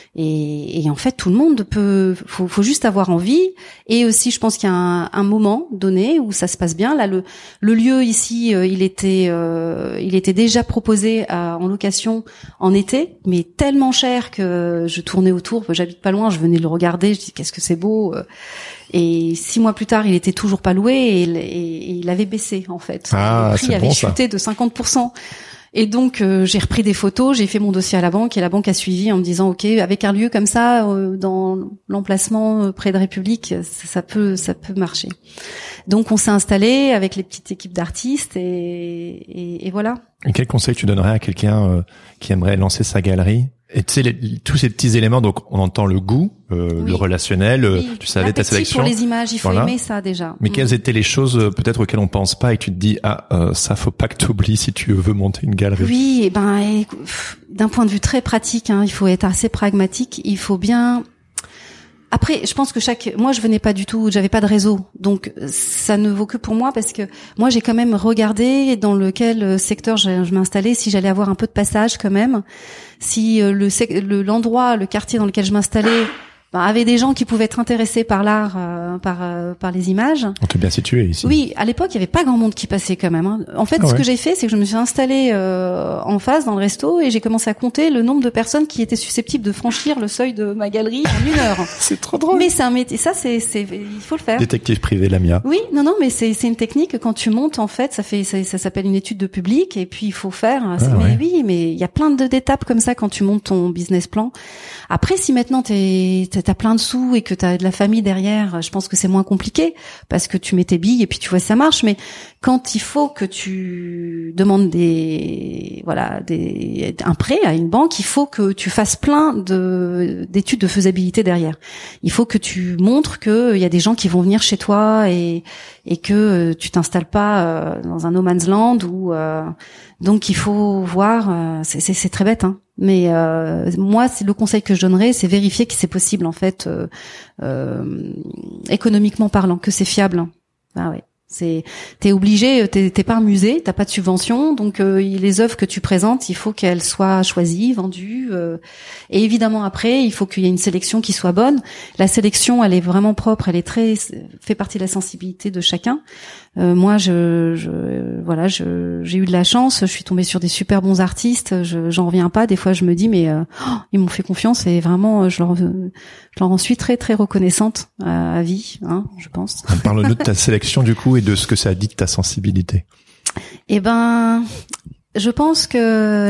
Et en fait, tout le monde faut juste avoir envie, et aussi je pense qu'il y a un moment donné où ça se passe bien. Là le lieu ici, il était déjà proposé en location en été, mais tellement cher que je tournais autour, j'habite pas loin, je venais le regarder, je dis qu'est-ce que c'est beau, et 6 mois plus tard il était toujours pas loué, et il avait baissé en fait. Le prix avait chuté de 50%. Et donc j'ai repris des photos, j'ai fait mon dossier à la banque, et la banque a suivi en me disant ok, avec un lieu comme ça dans l'emplacement près de République, ça peut marcher. Donc on s'est installé avec les petites équipes d'artistes, et voilà. Et quel conseil tu donnerais à quelqu'un qui aimerait lancer sa galerie? Et tu sais, tous ces petits éléments, donc on entend le goût, le relationnel, tu savais ta sélection. Pour les images, il faut aimer ça déjà. Mais quelles étaient les choses peut-être auxquelles on pense pas, et tu te dis ça faut pas que t'oublies si tu veux monter une galerie. Oui, et d'un point de vue très pratique, hein, il faut être assez pragmatique. Il faut bien. Après, je pense que moi je venais pas du tout, j'avais pas de réseau, donc ça ne vaut que pour moi, parce que moi j'ai quand même regardé dans lequel secteur je m'installais, si j'allais avoir un peu de passage quand même, si l'endroit, le quartier dans lequel je m'installais avait des gens qui pouvaient être intéressés par l'art, par les images. On t'est bien situé ici. Oui, à l'époque, il y avait pas grand monde qui passait quand même. Hein. En fait, ce que j'ai fait, c'est que je me suis installée en face dans le resto, et j'ai commencé à compter le nombre de personnes qui étaient susceptibles de franchir le seuil de ma galerie en 1 heure. C'est trop drôle. Mais c'est un métier, ça il faut le faire. Détective privé, Lamia. Oui, non, mais c'est une technique. Quand tu montes, en fait, ça s'appelle une étude de public, et puis il faut faire. Mais il y a plein d'étapes comme ça quand tu montes ton business plan. Après, si maintenant t'as plein de sous et que t'as de la famille derrière, je pense que c'est moins compliqué, parce que tu mets tes billes et puis tu vois si ça marche. Mais quand il faut que tu demandes un prêt à une banque, il faut que tu fasses plein d'études de faisabilité derrière. Il faut que tu montres que il y a des gens qui vont venir chez toi, et que tu t'installes pas dans un no man's land donc il faut voir, c'est très bête, hein. Mais moi, c'est le conseil que je donnerais, c'est vérifier que c'est possible en fait, économiquement parlant, que c'est fiable. Ah ouais. T'es obligé, t'es pas un musée, t'as pas de subvention, donc les œuvres que tu présentes, il faut qu'elles soient choisies, vendues, et évidemment après, il faut qu'il y ait une sélection qui soit bonne. La sélection, elle est vraiment propre, elle est fait partie de la sensibilité de chacun. Moi, j'ai eu de la chance, je suis tombée sur des super bons artistes, j'en reviens pas. Des fois, je me dis mais ils m'ont fait confiance, et vraiment, je leur en suis très très reconnaissante à vie, hein, je pense. Parle-nous de ta sélection du coup, et de ce que ça dit de ta sensibilité. Eh ben, je pense que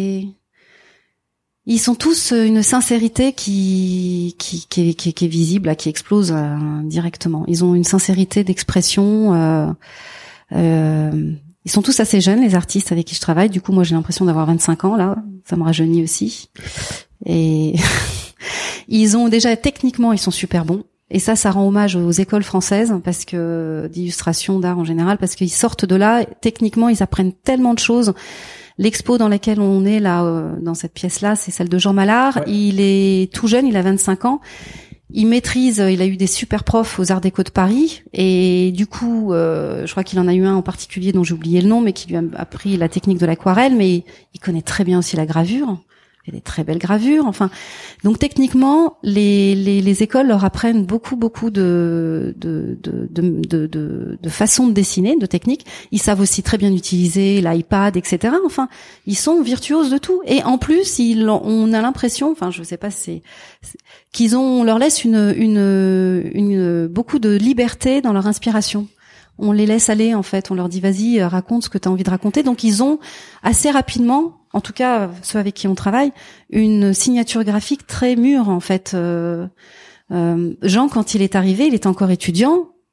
ils sont tous une sincérité qui est visible, là, qui explose directement. Ils ont une sincérité d'expression. Ils sont tous assez jeunes, les artistes avec qui je travaille. Du coup, moi, j'ai l'impression d'avoir 25 ans là. Ça me rajeunit aussi. Et ils ont déjà techniquement, ils sont super bons. Et ça rend hommage aux écoles françaises, parce que d'illustration, d'art en général, parce qu'ils sortent de là, techniquement, ils apprennent tellement de choses. L'expo dans laquelle on est là, dans cette pièce-là, c'est celle de Jean Mallard. Ouais. Il est tout jeune, il a 25 ans. Il maîtrise, il a eu des super profs aux Arts Déco de Paris, et du coup, je crois qu'il en a eu un en particulier dont j'ai oublié le nom, mais qui lui a appris la technique de l'aquarelle, mais il connaît très bien aussi la gravure. Il y a des très belles gravures, enfin. Donc techniquement, les écoles leur apprennent beaucoup de façons de dessiner, de techniques. Ils savent aussi très bien utiliser l'iPad, etc. Enfin, ils sont virtuoses de tout. Et en plus, on a l'impression, enfin, je sais pas, on leur laisse beaucoup de liberté dans leur inspiration. On les laisse aller, en fait. On leur dit, vas-y, raconte ce que tu as envie de raconter. Donc, ils ont assez rapidement, en tout cas ceux avec qui on travaille, une signature graphique très mûre, en fait. Jean, quand il est arrivé, il était encore étudiant.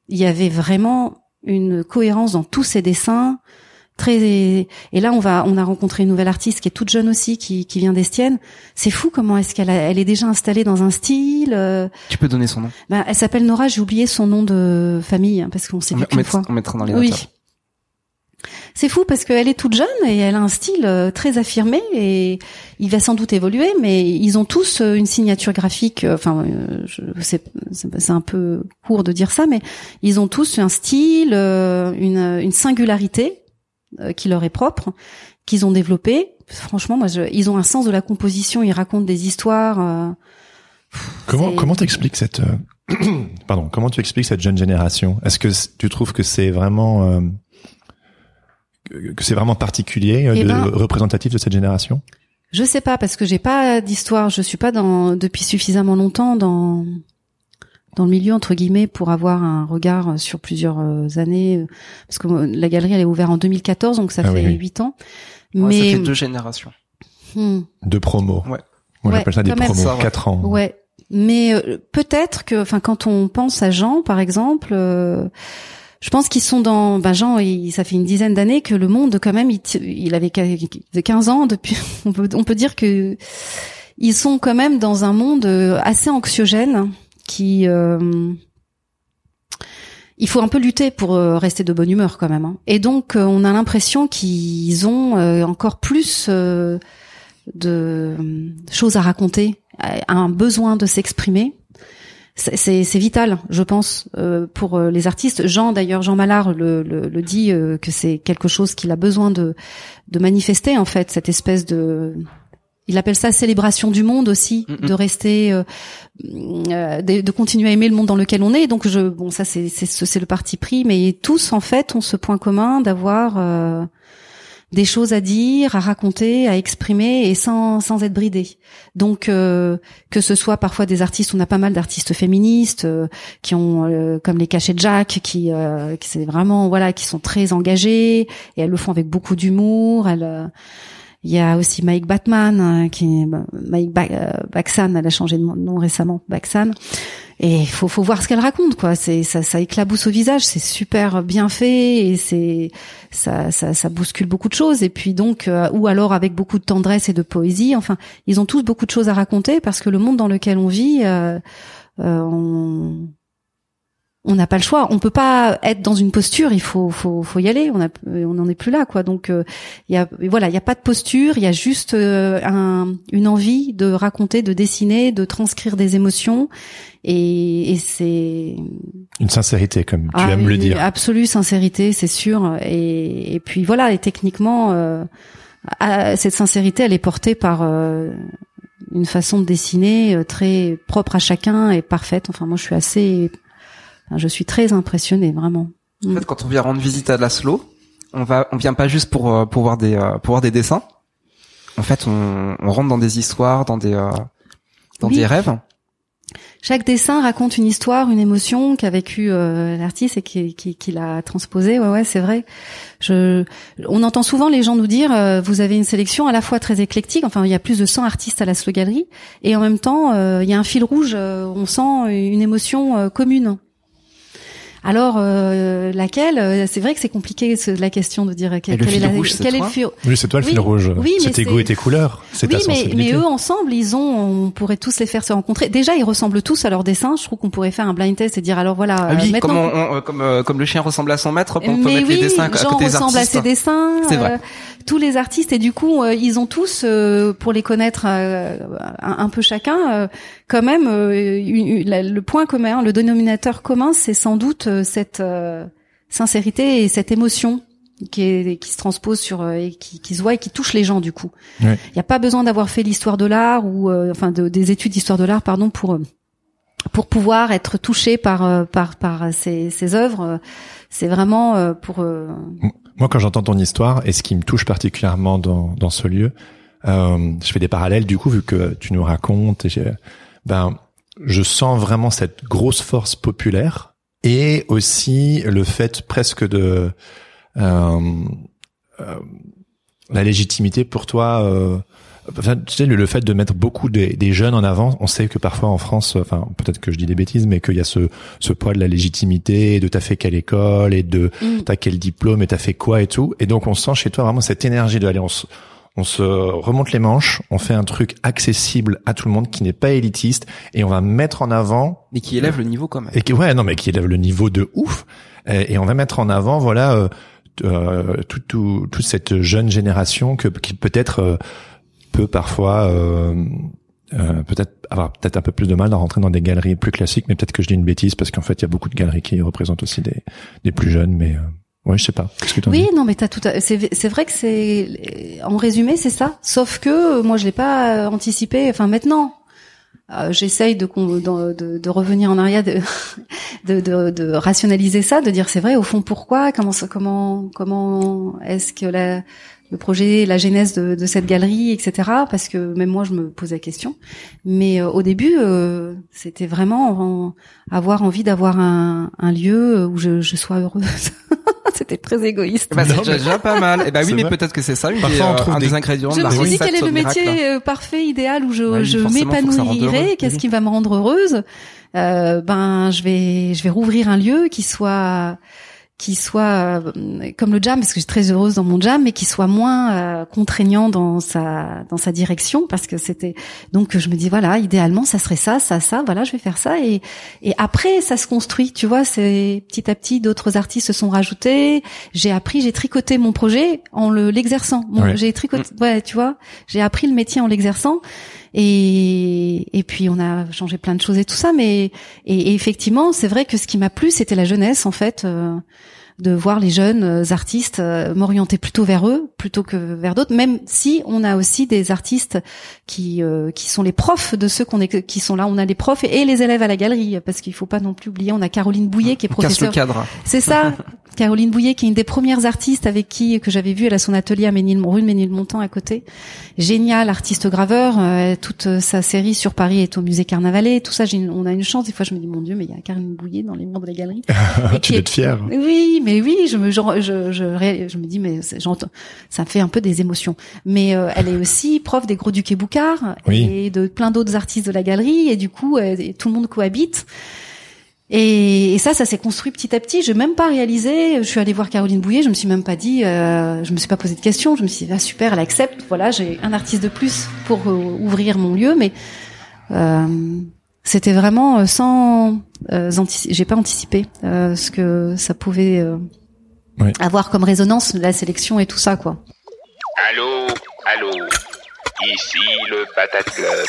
il y avait vraiment une cohérence dans tous ces dessins. Et là, on a rencontré une nouvelle artiste qui est toute jeune aussi, qui vient d'Estienne. C'est fou comment est-ce elle est déjà installée dans un style. Tu peux donner son nom? Elle s'appelle Nora. J'ai oublié son nom de famille hein, parce qu'on s'est vu qu'une fois. On mettra dans les notes. Oui. C'est fou parce qu'elle est toute jeune et elle a un style très affirmé et il va sans doute évoluer, mais ils ont tous une signature graphique. Enfin, c'est un peu court de dire ça, mais ils ont tous un style, une singularité qui leur est propre, qu'ils ont développé. Franchement, ils ont un sens de la composition. Ils racontent des histoires. Comment t'expliques cette comment tu expliques cette jeune génération? Est-ce que tu trouves que c'est vraiment particulier, représentatif de cette génération? Je sais pas parce que j'ai pas d'histoire. Je suis pas depuis suffisamment longtemps dans le milieu entre guillemets pour avoir un regard sur plusieurs années, parce que la galerie elle est ouverte en 2014, donc ça fait 8 ans. Mais ça fait 2 générations. De promos. Ouais. Moi j'appelle ça des promos, 4 ans. Ouais. Mais peut-être que, quand on pense à Jean par exemple, je pense qu'ils sont dans. Jean, ça fait une dizaine d'années que le monde quand même, il avait 15 ans depuis. On peut dire que ils sont quand même dans un monde assez anxiogène. Il faut un peu lutter pour rester de bonne humeur quand même. Hein. Et donc, on a l'impression qu'ils ont encore plus de choses à raconter, un besoin de s'exprimer. C'est vital, je pense, pour les artistes. Jean Mallard le dit que c'est quelque chose qu'il a besoin de manifester en fait, cette espèce de. Il appelle ça célébration du monde aussi, de rester, de continuer à aimer le monde dans lequel on est. Donc ça c'est le parti pris, mais tous en fait ont ce point commun d'avoir des choses à dire, à raconter, à exprimer et sans être bridés. Donc que ce soit parfois des artistes, on a pas mal d'artistes féministes qui ont comme les Cachets de Jacques, qui c'est vraiment qui sont très engagés et elles le font avec beaucoup d'humour. Il y a aussi Mike Batman, Baxan, elle a changé de nom récemment, Baxan. Et il faut voir ce qu'elle raconte, quoi. Ça éclabousse au visage, c'est super bien fait et ça bouscule beaucoup de choses. Et puis donc, ou alors avec beaucoup de tendresse et de poésie. Enfin, ils ont tous beaucoup de choses à raconter parce que le monde dans lequel on vit, on n'a pas le choix. On peut pas être dans une posture. Il faut y aller. On n'en est plus là, quoi. Donc il y a pas de posture. Il y a juste une envie de raconter, de dessiner, de transcrire des émotions. Et c'est une sincérité, comme tu aimes le dire. Absolue sincérité, c'est sûr. Et puis voilà. Et techniquement, cette sincérité, elle est portée par une façon de dessiner très propre à chacun et parfaite. Enfin, moi, je suis très impressionnée, vraiment. En fait, quand on vient rendre visite à Laszlo, on vient pas juste pour voir des dessins. En fait, on rentre dans des histoires, dans des des rêves. Chaque dessin raconte une histoire, une émotion qu'a vécu l'artiste et qui l'a transposée. Ouais, c'est vrai. On entend souvent les gens nous dire vous avez une sélection à la fois très éclectique. Enfin, il y a plus de 100 artistes à Laszlo Galerie et en même temps, il y a un fil rouge. On sent une émotion commune. Alors laquelle c'est vrai que c'est compliqué la question de dire quel est le fil. Oui, c'est toi le fil rouge. Oui, c'est tes goûts et tes couleurs. C'est ta sensibilité. Mais eux ensemble, on pourrait tous les faire se rencontrer. Déjà, ils ressemblent tous à leurs dessins. Je trouve qu'on pourrait faire un blind test et dire alors voilà. Ah oui, maintenant, comme le chien ressemble à son maître, on peut mettre les dessins à côté des artistes. Jean ressemble à ses dessins. C'est vrai. Tous les artistes et du coup ils ont tous pour les connaître un peu chacun quand même le point commun, le dénominateur commun, c'est sans doute cette sincérité et cette émotion qui se transpose et qui se voit et qui touche les gens du coup. Il y a pas besoin d'avoir fait l'histoire de l'art ou des études d'histoire de l'art pour pouvoir être touché par ces œuvres. C'est vraiment pour Moi, quand j'entends ton histoire, et ce qui me touche particulièrement dans ce lieu, je fais des parallèles du coup, vu que tu nous racontes, je sens vraiment cette grosse force populaire et aussi le fait presque de la légitimité pour toi Enfin, tu sais, le fait de mettre beaucoup des jeunes en avant, on sait que parfois en France, enfin peut-être que je dis des bêtises, mais qu'il y a ce poids de la légitimité, de t'as fait quelle école et de t'as quel diplôme et t'as fait quoi et tout. Et donc on sent chez toi vraiment cette énergie de aller, on se remonte les manches, on fait un truc accessible à tout le monde qui n'est pas élitiste et on va mettre en avant, mais qui élève le niveau quand même. Et qui élève le niveau de ouf. Et on va mettre en avant toute cette jeune génération qui peut-être peut parfois peut-être avoir un peu plus de mal à rentrer dans des galeries plus classiques, mais peut-être que je dis une bêtise parce qu'en fait il y a beaucoup de galeries qui représentent aussi des plus jeunes, mais ouais, je sais pas. Qu'est-ce que t'en dis ? Oui, non, mais c'est vrai que c'est, en résumé, c'est ça. Sauf que moi, je l'ai pas anticipé. Enfin, maintenant, j'essaye de revenir en arrière, de rationaliser ça, de dire c'est vrai. Au fond, pourquoi ? Comment est-ce que le projet, la genèse de cette galerie, etc. Parce que même moi, je me pose la question. Mais au début, c'était vraiment avoir envie d'avoir un lieu où je sois heureuse. C'était très égoïste. Bah, c'est déjà pas mal. Et bah oui, mais peut-être que c'est ça, un des ingrédients de la recette. Je me suis dit quel est le métier parfait, idéal où je m'épanouirais, qu'est-ce qui va me rendre heureuse. Je vais rouvrir un lieu qui soit comme le jam, parce que je suis très heureuse dans mon jam, mais qui soit moins contraignant dans sa direction, parce que c'était, donc je me dis voilà, idéalement ça serait ça, voilà, je vais faire ça, et après ça se construit, tu vois, c'est petit à petit d'autres artistes se sont rajoutés, j'ai tricoté mon projet en l'exerçant, j'ai tricoté, tu vois, j'ai appris le métier en l'exerçant. Et puis on a changé plein de choses et tout ça, mais et effectivement c'est vrai que ce qui m'a plu c'était la jeunesse en fait, de voir les jeunes artistes m'orienter plutôt vers eux plutôt que vers d'autres, même si on a aussi des artistes qui sont les profs de ceux qui sont là. On a les profs et les élèves à la galerie, parce qu'il faut pas non plus oublier, on a Caroline Bouillet qui est professeure. Casse le cadre. C'est ça. Caroline Bouillet, qui est une des premières artistes que j'avais vu, elle a son atelier à rue de Ménilmontant à côté. Génial, artiste graveur, toute sa série sur Paris est au musée Carnavalet, tout ça, on a une chance. Des fois, je me dis, mon Dieu, mais il y a Caroline Bouillet dans les murs de la galerie. Tu dois être fière. Oui, mais oui, je me dis, mais j'entends, ça me fait un peu des émotions. Mais elle est aussi prof des Gros du Quai Boucard et de plein d'autres artistes de la galerie, et du coup, tout le monde cohabite. Et ça s'est construit petit à petit. J'ai même pas réalisé. Je suis allée voir Caroline Bouillet. Je me suis même pas dit. Je me suis pas posé de questions. Je me suis dit super, elle accepte. Voilà, j'ai un artiste de plus pour ouvrir mon lieu. Mais c'était vraiment sans. J'ai pas anticipé ce que ça pouvait avoir comme résonance, la sélection et tout ça, quoi. Allô, ici le Patate Club.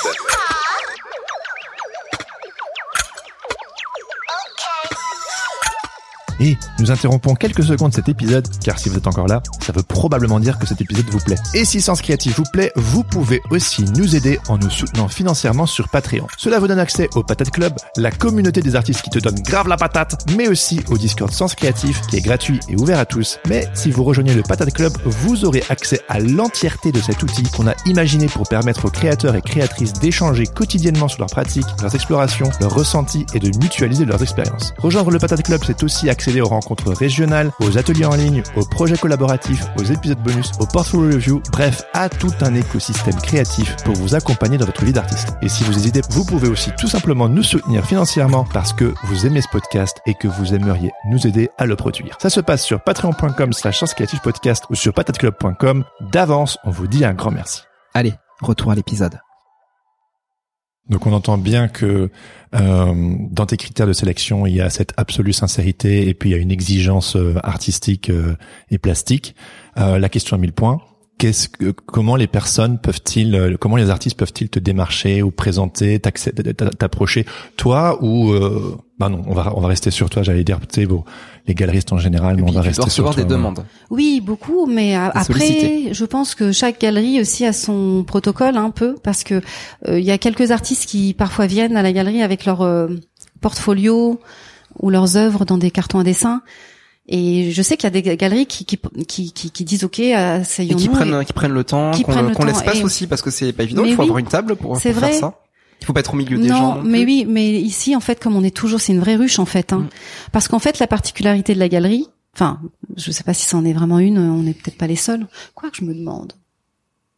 Et nous interrompons quelques secondes cet épisode, car si vous êtes encore là, ça veut probablement dire que cet épisode vous plaît. Et si Sens Créatif vous plaît, vous pouvez aussi nous aider en nous soutenant financièrement sur Patreon. Cela vous donne accès au Patate Club, la communauté des artistes qui te donne grave la patate, mais aussi au Discord Sens Créatif, qui est gratuit et ouvert à tous. Mais si vous rejoignez le Patate Club, vous aurez accès à l'entièreté de cet outil qu'on a imaginé pour permettre aux créateurs et créatrices d'échanger quotidiennement sur leurs pratiques, leurs explorations, leurs ressentis et de mutualiser leurs expériences. Rejoindre le Patate Club, c'est aussi accéder aux rencontres régionales, aux ateliers en ligne, aux projets collaboratifs, aux épisodes bonus, aux portfolio reviews, bref, à tout un écosystème créatif pour vous accompagner dans votre vie d'artiste. Et si vous hésitez, vous pouvez aussi tout simplement nous soutenir financièrement parce que vous aimez ce podcast et que vous aimeriez nous aider à le produire. Ça se passe sur patreon.com/senscreativepodcast ou sur patateclub.com. D'avance, on vous dit un grand merci. Allez, retour à l'épisode. Donc on entend bien que dans tes critères de sélection, il y a cette absolue sincérité et puis il y a une exigence artistique et plastique. La question à 1000 points, comment les artistes peuvent-ils te démarcher ou présenter, t'approcher, toi ou non, on va rester sur toi, j'allais dire, tu sais, les galeristes en général, mais on va rester sur toi. Tu dois recevoir des demandes. Oui, beaucoup, mais après, je pense que chaque galerie aussi a son protocole un peu, parce que il y a quelques artistes qui parfois viennent à la galerie avec leur portfolio ou leurs œuvres dans des cartons à dessin. Et je sais qu'il y a des galeries qui disent OK, asseyons-nous. Et qui prennent le temps, qu'on laisse passer aussi, parce que c'est pas évident, il faut avoir une table pour faire ça. Il faut pas être au milieu des gens. Non, mais oui, mais ici, en fait, comme on est toujours, c'est une vraie ruche, en fait, Parce qu'en fait, la particularité de la galerie, enfin, je sais pas si ça en est vraiment une, on n'est peut-être pas les seuls. Quoi que je me demande.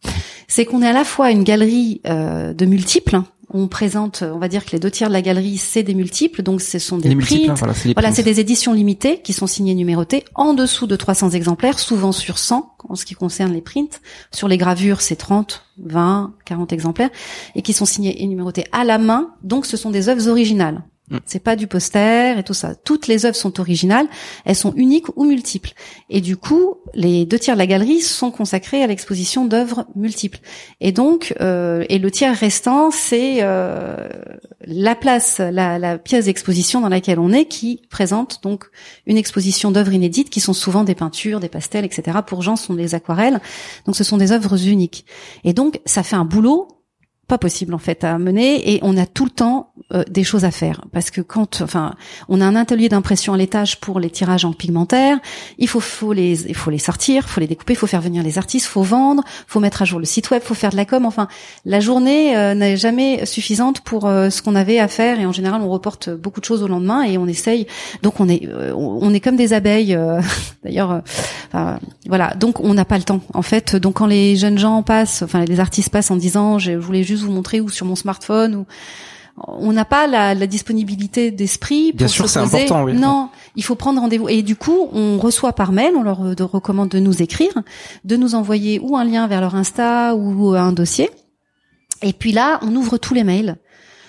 C'est qu'on est à la fois une galerie de multiples. On présente, on va dire que les 2/3 de la galerie, c'est des multiples, donc ce sont des prints. Voilà, c'est des éditions limitées qui sont signées numérotées en dessous de 300 exemplaires, souvent sur 100 en ce qui concerne les prints. Sur les gravures, c'est 30, 20, 40 exemplaires et qui sont signés et numérotés à la main. Donc ce sont des œuvres originales. C'est pas du poster et tout ça. Toutes les œuvres sont originales, elles sont uniques ou multiples. Et du coup, les 2/3 de la galerie sont consacrés à l'exposition d'œuvres multiples. Et donc, et le tiers restant, c'est la place, la pièce d'exposition dans laquelle on est, qui présente donc une exposition d'œuvres inédites, qui sont souvent des peintures, des pastels, etc. Pour Jean, ce sont des aquarelles. Donc, ce sont des œuvres uniques. Et donc, ça fait un boulot pas possible en fait à mener, et on a tout le temps des choses à faire, parce que on a un atelier d'impression à l'étage pour les tirages en pigmentaire, il faut les sortir, faut les découper, faut faire venir les artistes, faut vendre, faut mettre à jour le site web, faut faire de la com, enfin la journée n'est jamais suffisante pour ce qu'on avait à faire, et en général on reporte beaucoup de choses au lendemain et on essaye, donc on est comme des abeilles d'ailleurs, voilà, donc on n'a pas le temps en fait. Donc quand les jeunes gens passent, enfin les artistes passent en disant je voulais juste vous montrer, ou sur mon smartphone, ou on n'a pas la disponibilité d'esprit pour bien sûr, se c'est poser. important, oui. Non, il faut prendre rendez-vous, et du coup on reçoit par mail, on leur recommande de nous écrire, de nous envoyer ou un lien vers leur Insta ou un dossier, et puis là on ouvre tous les mails.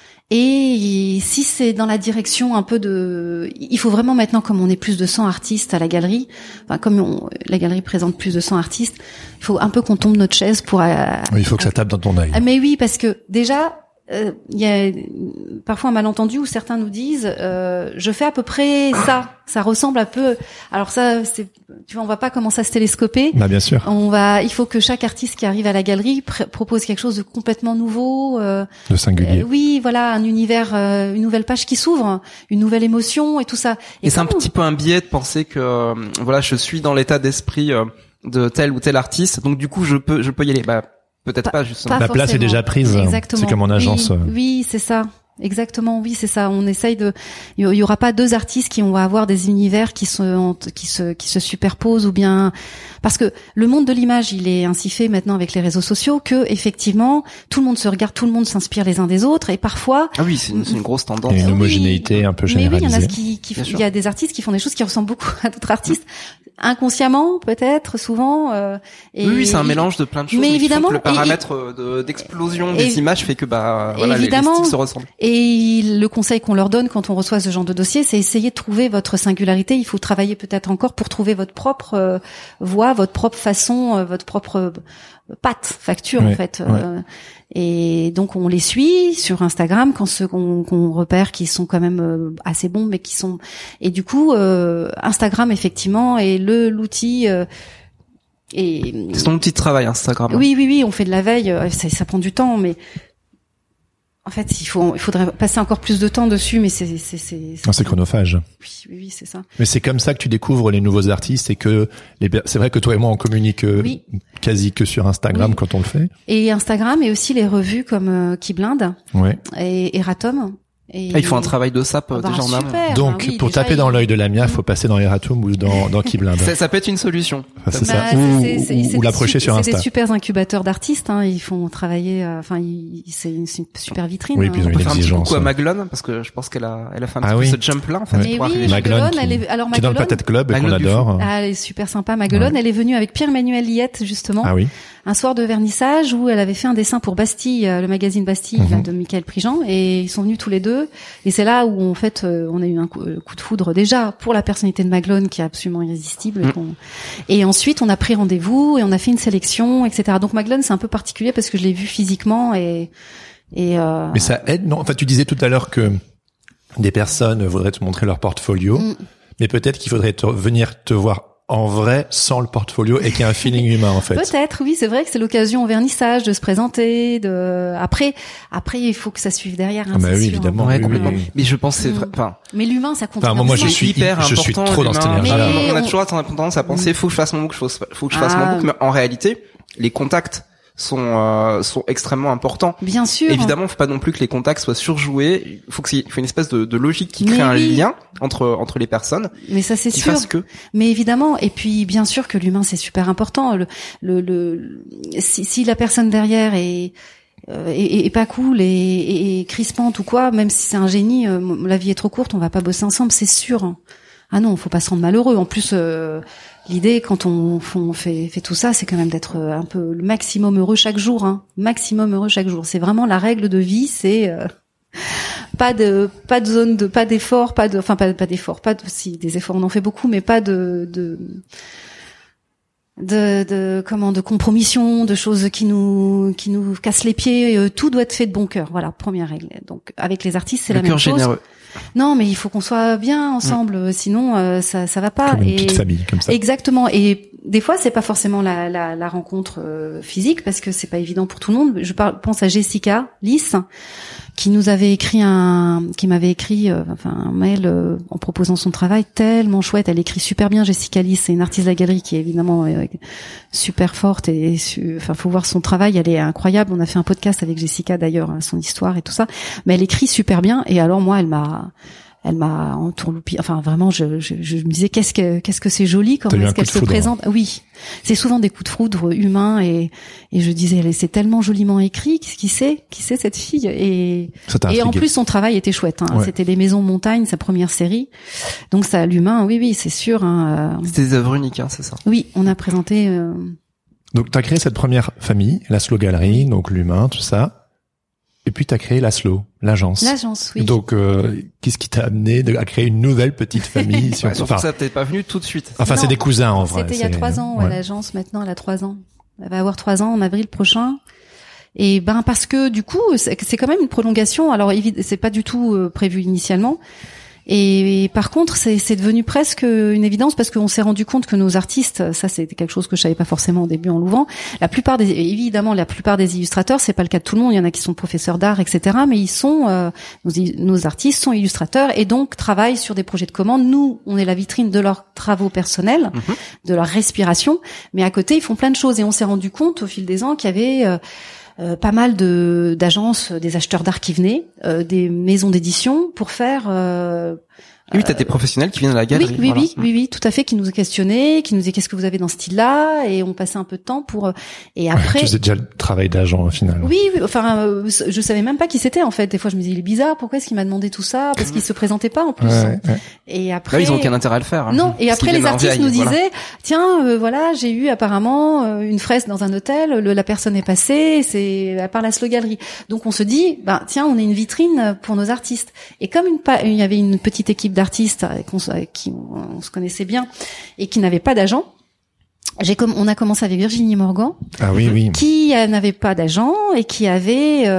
Et si c'est dans la direction un peu il faut vraiment maintenant, comme on est plus de 100 artistes à la galerie, enfin comme la galerie présente plus de 100 artistes, il faut un peu qu'on tombe notre chaise pour. Oui, il faut que ça tape dans ton œil. Mais oui, parce que déjà il y a parfois un malentendu où certains nous disent je fais à peu près ça ressemble un peu. Alors ça, tu vois, on va pas commencer à se télescoper. Bah bien sûr. Il faut que chaque artiste qui arrive à la galerie propose quelque chose de complètement nouveau, de singulier. Oui, voilà, un univers, une nouvelle page qui s'ouvre, une nouvelle émotion et tout ça. Et c'est un petit peu un biais de penser que voilà, je suis dans l'état d'esprit de tel ou tel artiste, donc du coup je peux y aller. Bah peut-être pas justement. La place est déjà prise. Exactement. C'est comme en agence. Oui, c'est ça. Exactement, oui, c'est ça. On essaye il y aura pas deux artistes qui vont avoir des univers qui se superposent, ou bien, parce que le monde de l'image, il est ainsi fait maintenant avec les réseaux sociaux que, effectivement, tout le monde se regarde, tout le monde s'inspire les uns des autres, et parfois. Ah oui, c'est une grosse tendance. Il y a une homogénéité un peu généralisée. Mais oui, il y a des artistes qui font des choses qui ressemblent beaucoup à d'autres artistes. Inconsciemment, peut-être, souvent. Oui, c'est un mélange de plein de choses. Mais évidemment, le paramètre d'explosion des images fait que voilà, les styles se ressemblent. Et le conseil qu'on leur donne quand on reçoit ce genre de dossier, c'est essayer de trouver votre singularité. Il faut travailler peut-être encore pour trouver votre propre voix, votre propre façon, votre propre patte, facture en fait. Ouais. Et donc on les suit sur Instagram quand ceux qu'on repère qui sont quand même assez bons, mais qui sont. Et du coup, Instagram effectivement est l'outil. Et c'est ton outil de travail, Instagram. Oui, on fait de la veille. Ça prend du temps, mais. En fait, il faudrait passer encore plus de temps dessus, mais c'est chronophage. Oui, c'est ça. Mais c'est comme ça que tu découvres les nouveaux artistes, et que c'est vrai que toi et moi on communique quasi que sur Instagram quand on le fait. Et Instagram, et aussi les revues comme Keyblind et Eratom. Et il faut un travail de sap déjà en amont. Donc pour taper dans l'œil de Lamia, il faut passer dans Eratom ou dans Keyblind. Ça peut être une solution. Enfin, c'est ça. Ou l'approcher sur Insta. C'est des super incubateurs d'artistes. Ils font travailler. C'est une super vitrine. Oui, puis ils ont une exigence. Un petit coucou à Maglone, parce que je pense qu'elle a fait un petit peu ce jump là en fait. Mais oui, Maglone, qui est dans le Patate Club et qu'on adore. Elle est super sympa, Maglone. Elle est venue avec Pierre-Emmanuel Liette justement. Ah oui. Un soir de vernissage où elle avait fait un dessin pour Bastille, le magazine Bastille de Michael Prigent, et ils sont venus tous les deux. Et c'est là où en fait on a eu un coup de foudre déjà pour la personnalité de Maglone, qui est absolument irrésistible. Et ensuite on a pris rendez-vous et on a fait une sélection, etc. Donc Maglone c'est un peu particulier parce que je l'ai vu physiquement et. Mais ça aide, non? Enfin, tu disais tout à l'heure que des personnes voudraient te montrer leur portfolio, mais peut-être qu'il faudrait venir te voir en vrai, sans le portfolio, et qu'il y a un feeling humain, en fait. Peut-être, oui, c'est vrai que c'est l'occasion au vernissage de se présenter, après, il faut que ça suive derrière, hein, bah oui, sûr, évidemment. Ouais, complètement. Oui. Mais je pense que c'est vrai, mais l'humain, ça compte. Moi, je suis trop dans cette énergie. On a toujours tendance à penser, faut que je fasse mon book, faut que je fasse mon book, mais en réalité, les contacts sont extrêmement importants. Bien sûr. Évidemment, faut pas non plus que les contacts soient surjoués. Il faut une espèce de logique qui crée un lien entre les personnes. Mais ça, c'est sûr. Mais évidemment. Et puis, bien sûr que l'humain, c'est super important. Si la personne derrière est pas cool et crispante ou quoi, même si c'est un génie, la vie est trop courte, on va pas bosser ensemble, c'est sûr. Ah non, faut pas se rendre malheureux. En plus, l'idée quand on fait tout ça, c'est quand même d'être un peu le maximum heureux chaque jour. Maximum heureux chaque jour. C'est vraiment la règle de vie. C'est pas de zone de pas d'effort, pas d'effort, si des efforts on en fait beaucoup, mais pas de compromission, de choses qui nous cassent les pieds. Tout doit être fait de bon cœur. Voilà, première règle. Donc avec les artistes, c'est la même chose. Généreux. Non, mais il faut qu'on soit bien ensemble, sinon ça va pas. Comme une petite famille, comme ça. Exactement. Et des fois, c'est pas forcément la rencontre physique, parce que c'est pas évident pour tout le monde. Je pense à Jessica Lys, qui m'avait écrit un mail en proposant son travail tellement chouette. Elle écrit super bien. Jessica Lys, c'est une artiste de la galerie qui est évidemment super forte et faut voir son travail. Elle est incroyable. On a fait un podcast avec Jessica d'ailleurs, son histoire et tout ça. Mais elle écrit super bien. Et alors moi, elle m'a entourloupie. Enfin, vraiment, je me disais qu'est-ce que c'est joli, comment est-ce qu'elle se présente. Oui, c'est souvent des coups de foudre humains et je disais, c'est tellement joliment écrit. Qui sait cette fille et en plus son travail était chouette. Ouais. C'était Les Maisons Montagne, sa première série. Donc ça, l'humain, oui, c'est sûr. C'était des œuvres uniques, c'est ça. Oui, on a présenté. Donc t'as créé cette première famille, Laszlo Galerie, donc l'humain, tout ça. Et puis t'as créé Laszlo, l'agence. L'agence, oui. Donc qu'est-ce qui t'a amené à créer une nouvelle petite famille ça t'es pas venu tout de suite. Enfin, non, c'est des cousins en vrai. C'était il y a 3 ans, l'agence maintenant elle a 3 ans. Elle va avoir 3 ans en avril prochain. Et parce que du coup, c'est quand même une prolongation. Alors c'est pas du tout prévu initialement. Et par contre, c'est devenu presque une évidence, parce qu'on s'est rendu compte que nos artistes, ça c'était quelque chose que je savais pas forcément au début en l'ouvrant, la plupart des illustrateurs, c'est pas le cas de tout le monde, il y en a qui sont professeurs d'art, etc., mais ils sont, nos artistes sont illustrateurs et donc travaillent sur des projets de commande. Nous, on est la vitrine de leurs travaux personnels, de leur respiration, mais à côté, ils font plein de choses et on s'est rendu compte au fil des ans qu'il y avait pas mal d'agences, des acheteurs d'art qui venaient, des maisons d'édition pour faire oui, t'as des professionnels qui viennent à la galerie. Oui, tout à fait, qui nous questionnaient, qui nous disaient qu'est-ce que vous avez dans ce style-là, et on passait un peu de temps pour. Et après. Tu faisais déjà le travail d'agent au final. Oui, enfin, je savais même pas qui c'était en fait. Des fois, je me disais il est bizarre, pourquoi est-ce qu'il m'a demandé tout ça, parce qu'il se présentait pas en plus. Ouais. Et après. Là, ils ont aucun intérêt à le faire. Non. Et après, les artistes nous disaient tiens, voilà, j'ai eu apparemment une fresque dans un hôtel, la personne est passée, c'est à part Laszlo Galerie. Donc on se dit tiens, on est une vitrine pour nos artistes. Et comme il y avait une petite équipe d'artistes avec qui on se connaissait bien et qui n'avaient pas d'agent. On a commencé avec Virginie Morgan, qui n'avait pas d'agent et qui avait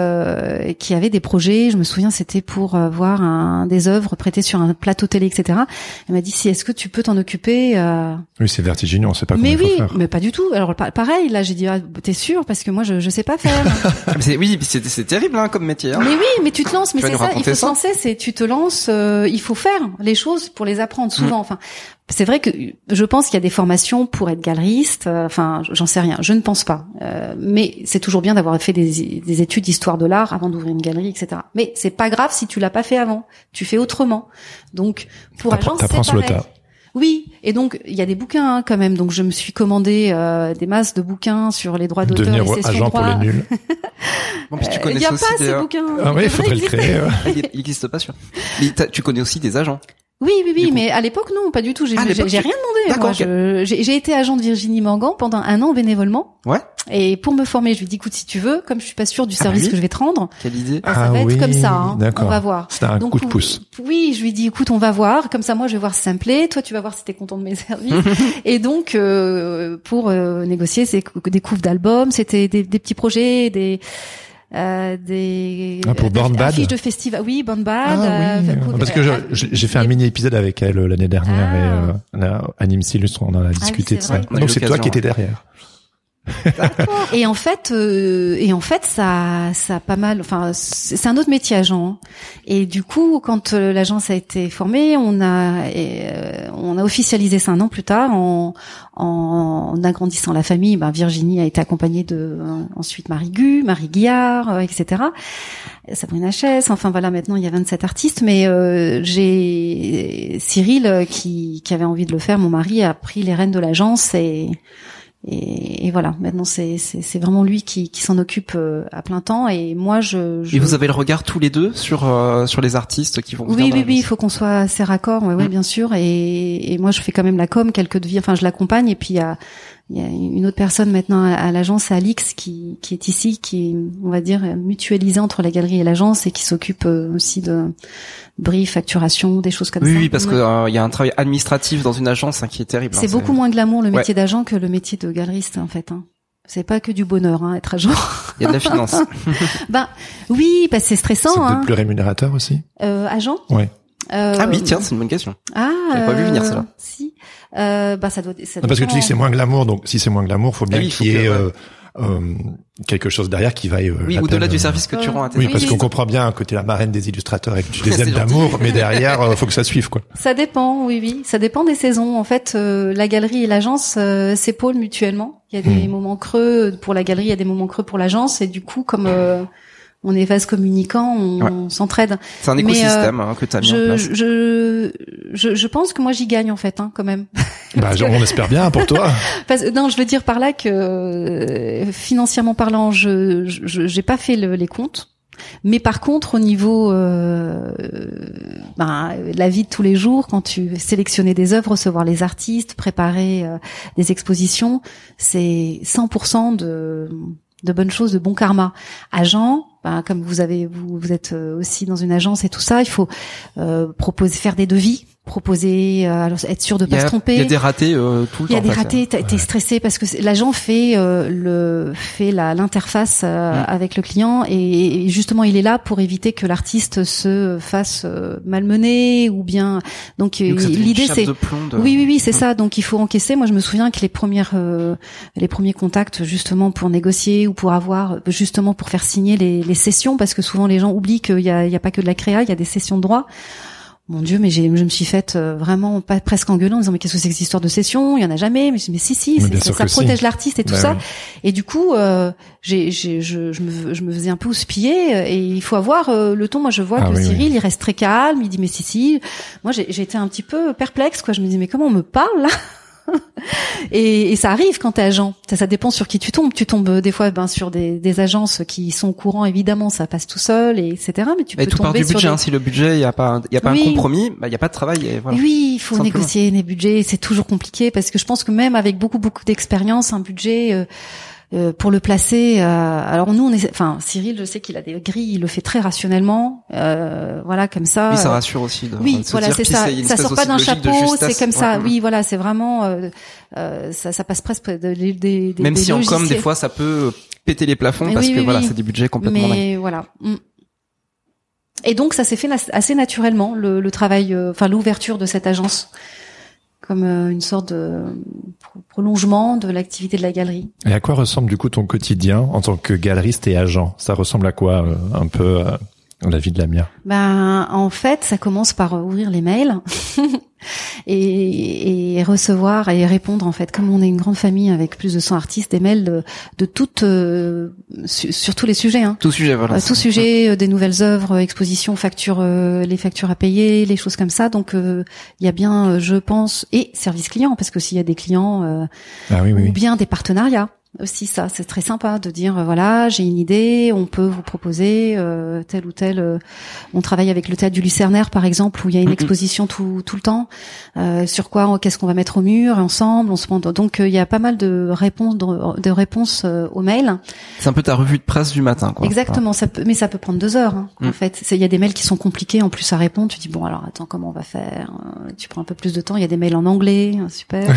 des projets. Je me souviens, c'était pour voir des œuvres prêtées sur un plateau télé, etc. Elle m'a dit est-ce que tu peux t'en occuper Oui, c'est vertigineux, on sait pas comment il faut faire. Mais pas du tout. Alors pareil, là j'ai dit t'es sûr, parce que moi je sais pas faire. c'est terrible comme métier. Mais oui, mais tu te lances, mais c'est ça, il faut se lancer, tu te lances, il faut faire les choses pour les apprendre souvent. Enfin, c'est vrai que je pense qu'il y a des formations pour être galeriste. Enfin, j'en sais rien. Je ne pense pas. Mais c'est toujours bien d'avoir fait des études d'histoire de l'art avant d'ouvrir une galerie, etc. Mais c'est pas grave si tu l'as pas fait avant. Tu fais autrement. Donc, pour agence, c'est pareil. Oui. Et donc, il y a des bouquins quand même. Donc, je me suis commandé des masses de bouquins sur les droits d'auteur, les cessions de droits. Pour les nuls. Bon, puis tu connais il y a pas ces bouquins. Ah oui, il faudrait le créer. Il n'existe pas sûr. Mais tu connais aussi des agents. Oui, mais à l'époque non, pas du tout. J'ai rien demandé. Moi, j'ai été agent de Virginie Morgan pendant 1 an bénévolement. Ouais. Et pour me former, je lui dis écoute, si tu veux, comme je suis pas sûre du service que je vais te rendre, quelle idée. Ça va être comme ça. On va voir. C'est un coup de pouce. Oui, je lui dis écoute, on va voir. Comme ça, moi, je vais voir si ça me plaît. Toi, tu vas voir si t'es content de mes services. Et donc, pour négocier, c'est des couves d'albums, c'était des petits projets, pour Born Bad, affiches de festival. Oui, Born Bad. Parce que j'ai fait un mini épisode avec elle l'année dernière et Anime Sillustre, on en a discuté de ça. Donc c'est toi qui étais derrière. Et en fait, ça a pas mal. Enfin, c'est un autre métier agent. Hein. Et du coup, quand l'agence a été formée, on a officialisé ça un an plus tard en agrandissant la famille. Virginie a été accompagnée de ensuite Marie Guillard, etc. Sabrina Chess. Enfin voilà, maintenant il y a 27 artistes. Mais j'ai Cyril qui avait envie de le faire. Mon mari a pris les rênes de l'agence et voilà, maintenant c'est vraiment lui qui s'en occupe à plein temps et moi Et vous avez le regard tous les deux sur les artistes qui vont Oui, il faut qu'on soit assez raccord, ouais, bien sûr et moi je fais quand même la com, quelques devis, enfin je l'accompagne et puis il y a une autre personne maintenant à l'agence, Alix, qui est ici, qui est, on va dire, mutualisée entre la galerie et l'agence et qui s'occupe aussi de brief, facturation, des choses comme ça. Oui, parce que il y a un travail administratif dans une agence qui est terrible. C'est beaucoup moins glamour le métier d'agent que le métier de galeriste en fait. C'est pas que du bonheur, être agent. Il y a de la finance. Oui, c'est stressant. C'est peut-être plus rémunérateur aussi. Agent. Ouais. Ah oui, tiens, c'est une bonne question. J'avais pas vu venir ça. Si. Ça doit. Non, parce que tu dis que c'est moins glamour, donc si c'est moins glamour, faut bien qu'il y ait quelque chose derrière qui vaille. Oui, au-delà du service que tu rends à tes Oui, parce qu'on comprend bien que t'es la marraine des illustrateurs et que tu les aimes d'amour, mais derrière, faut que ça suive, quoi. Ça dépend, oui. Ça dépend des saisons. En fait, la galerie et l'agence s'épaulent mutuellement. Il y a des moments creux pour la galerie, il y a des moments creux pour l'agence, et du coup, comme on est vase communicant, on s'entraide. C'est un écosystème que tu as mis en place. Je pense que moi j'y gagne en fait, quand même. On espère bien pour toi. Non, je veux dire par là que financièrement parlant, j'ai pas fait les comptes. Mais par contre, au niveau la vie de tous les jours, quand tu sélectionnais des œuvres, recevoir les artistes, préparer des expositions, c'est 100% de bonnes choses, de bon karma. Agent, comme vous êtes aussi dans une agence et tout ça, il faut faire des devis, être sûr de pas se tromper. Il y a des ratés tout le temps. Il y a des ratés, t'es stressé parce que l'agent fait l'interface avec le client et justement il est là pour éviter que l'artiste se fasse malmener ou bien donc l'idée c'est oui c'est ça, donc il faut encaisser. Moi je me souviens que les premiers contacts justement pour négocier ou pour faire signer les sessions, parce que souvent les gens oublient qu'il y a pas que de la créa, il y a des sessions de droit. Mon Dieu, mais je me suis faite vraiment presque engueuler en disant mais qu'est-ce que c'est que cette histoire de session, il y en a jamais. Mais si, ça protège l'artiste et tout ça. Oui. Et du coup, je me faisais un peu houspiller et il faut avoir le ton. Moi, je vois que Cyril, il reste très calme, il dit mais si. Moi, j'ai été un petit peu perplexe, quoi. Je me dis mais comment on me parle là? Et ça arrive quand t'es agent. Ça dépend sur qui tu tombes. Tu tombes des fois sur des agences qui sont au courant, évidemment, ça passe tout seul, et etc. Mais tu peux tout tomber part du budget. Si le budget, il y a pas un compromis, il y a pas de travail. Et voilà. Oui, il faut négocier les budgets. C'est toujours compliqué parce que je pense que même avec beaucoup d'expérience, un budget pour le placer. Alors nous, Cyril, je sais qu'il a des grilles, il le fait très rationnellement, voilà, comme ça. Oui, ça rassure aussi. Oui, voilà, c'est ça. Ça sort pas d'un chapeau, c'est comme ça. Oui, voilà, c'est vraiment, ça passe presque des même si en com, des fois, ça peut péter les plafonds parce que voilà, c'est des budgets complètement. Mais voilà. Et donc, ça s'est fait assez naturellement, le travail, l'ouverture de cette agence, comme une sorte de prolongement de l'activité de la galerie. Et à quoi ressemble du coup ton quotidien en tant que galeriste et agent? Ça ressemble à quoi un peu la vie de Lamia? En fait, ça commence par ouvrir les mails et recevoir et répondre, en fait, comme on est une grande famille avec plus de 100 artistes, des mails de toutes sur tous les sujets, Tout sujet, voilà. Tout sujet, des nouvelles œuvres, expositions, factures, les factures à payer, les choses comme ça. Donc il y a bien, je pense, et service client, parce que s'il y a des clients ou bien des partenariats. Aussi ça, c'est très sympa de dire voilà, j'ai une idée, on peut vous proposer tel ou tel. On travaille avec le théâtre du Lucernaire par exemple, où il y a une exposition tout le temps. Sur quoi, qu'est-ce qu'on va mettre au mur ensemble, on se prend. Donc il y a pas mal de réponses aux mails. C'est un peu ta revue de presse du matin, quoi. Exactement, ça peut prendre 2 heures en fait. Il y a des mails qui sont compliqués en plus à répondre. Tu dis bon alors attends, comment on va faire? Tu prends un peu plus de temps. Il y a des mails en anglais, super.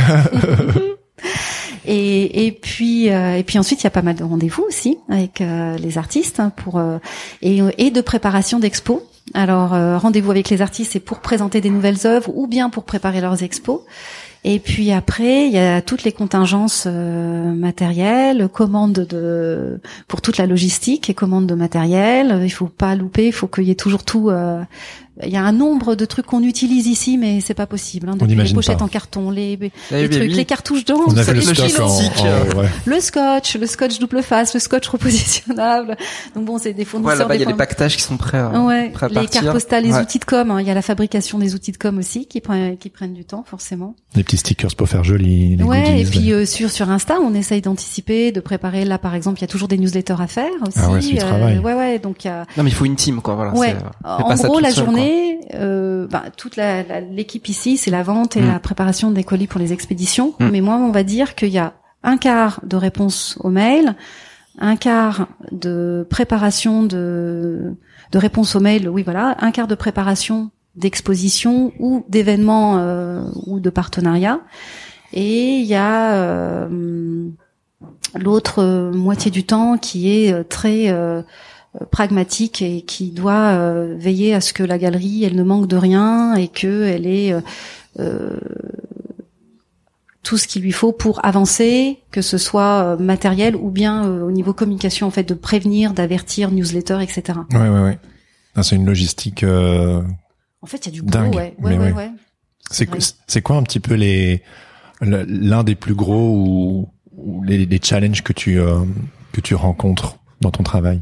Et puis ensuite il y a pas mal de rendez-vous aussi avec les artistes et de préparation d'expos. Alors rendez-vous avec les artistes, c'est pour présenter des nouvelles œuvres ou bien pour préparer leurs expos. Et puis après, il y a toutes les contingences matérielles, commandes pour toute la logistique et commandes de matériel. Il faut pas louper, il faut qu'il y ait toujours tout. Il y a un nombre de trucs qu'on utilise ici, mais c'est pas possible. Hein, depuis les pochettes en carton, les trucs, les cartouches d'encre, on a fait les le stylos, le scotch double face, le scotch repositionnable. Donc bon, c'est des fournisseurs. Ouais, là-bas, il y a les paquetages qui sont prêts à partir. Les cartes postales, les outils de com. Hein. Il y a la fabrication des outils de com aussi qui prennent du temps, forcément. Des petits stickers pour faire joli, les goodies. Et puis sur Insta, on essaye d'anticiper, de préparer. Là, par exemple, il y a toujours des newsletters à faire aussi. Ah ouais, c'est du travail. Donc il y a. Non, mais il faut une team, quoi. Voilà. Ouais. En gros, la journée. Toute l'équipe ici, c'est la vente et la préparation des colis pour les expéditions. Mais moi, on va dire qu'il y a un quart de réponse aux mails, un quart de préparation de réponse aux mails, un quart de préparation d'exposition ou d'événements ou de partenariats. Et il y a l'autre moitié du temps qui est très pragmatique et qui doit veiller à ce que la galerie elle ne manque de rien et que elle ait tout ce qu'il lui faut pour avancer, que ce soit matériel ou bien au niveau communication, en fait, de prévenir, d'avertir, newsletter, etc. Ouais. Ah, c'est une logistique en fait, il y a du boulot, dingue. Ouais. C'est quoi un petit peu l'un des plus gros ou les challenges que tu rencontres dans ton travail?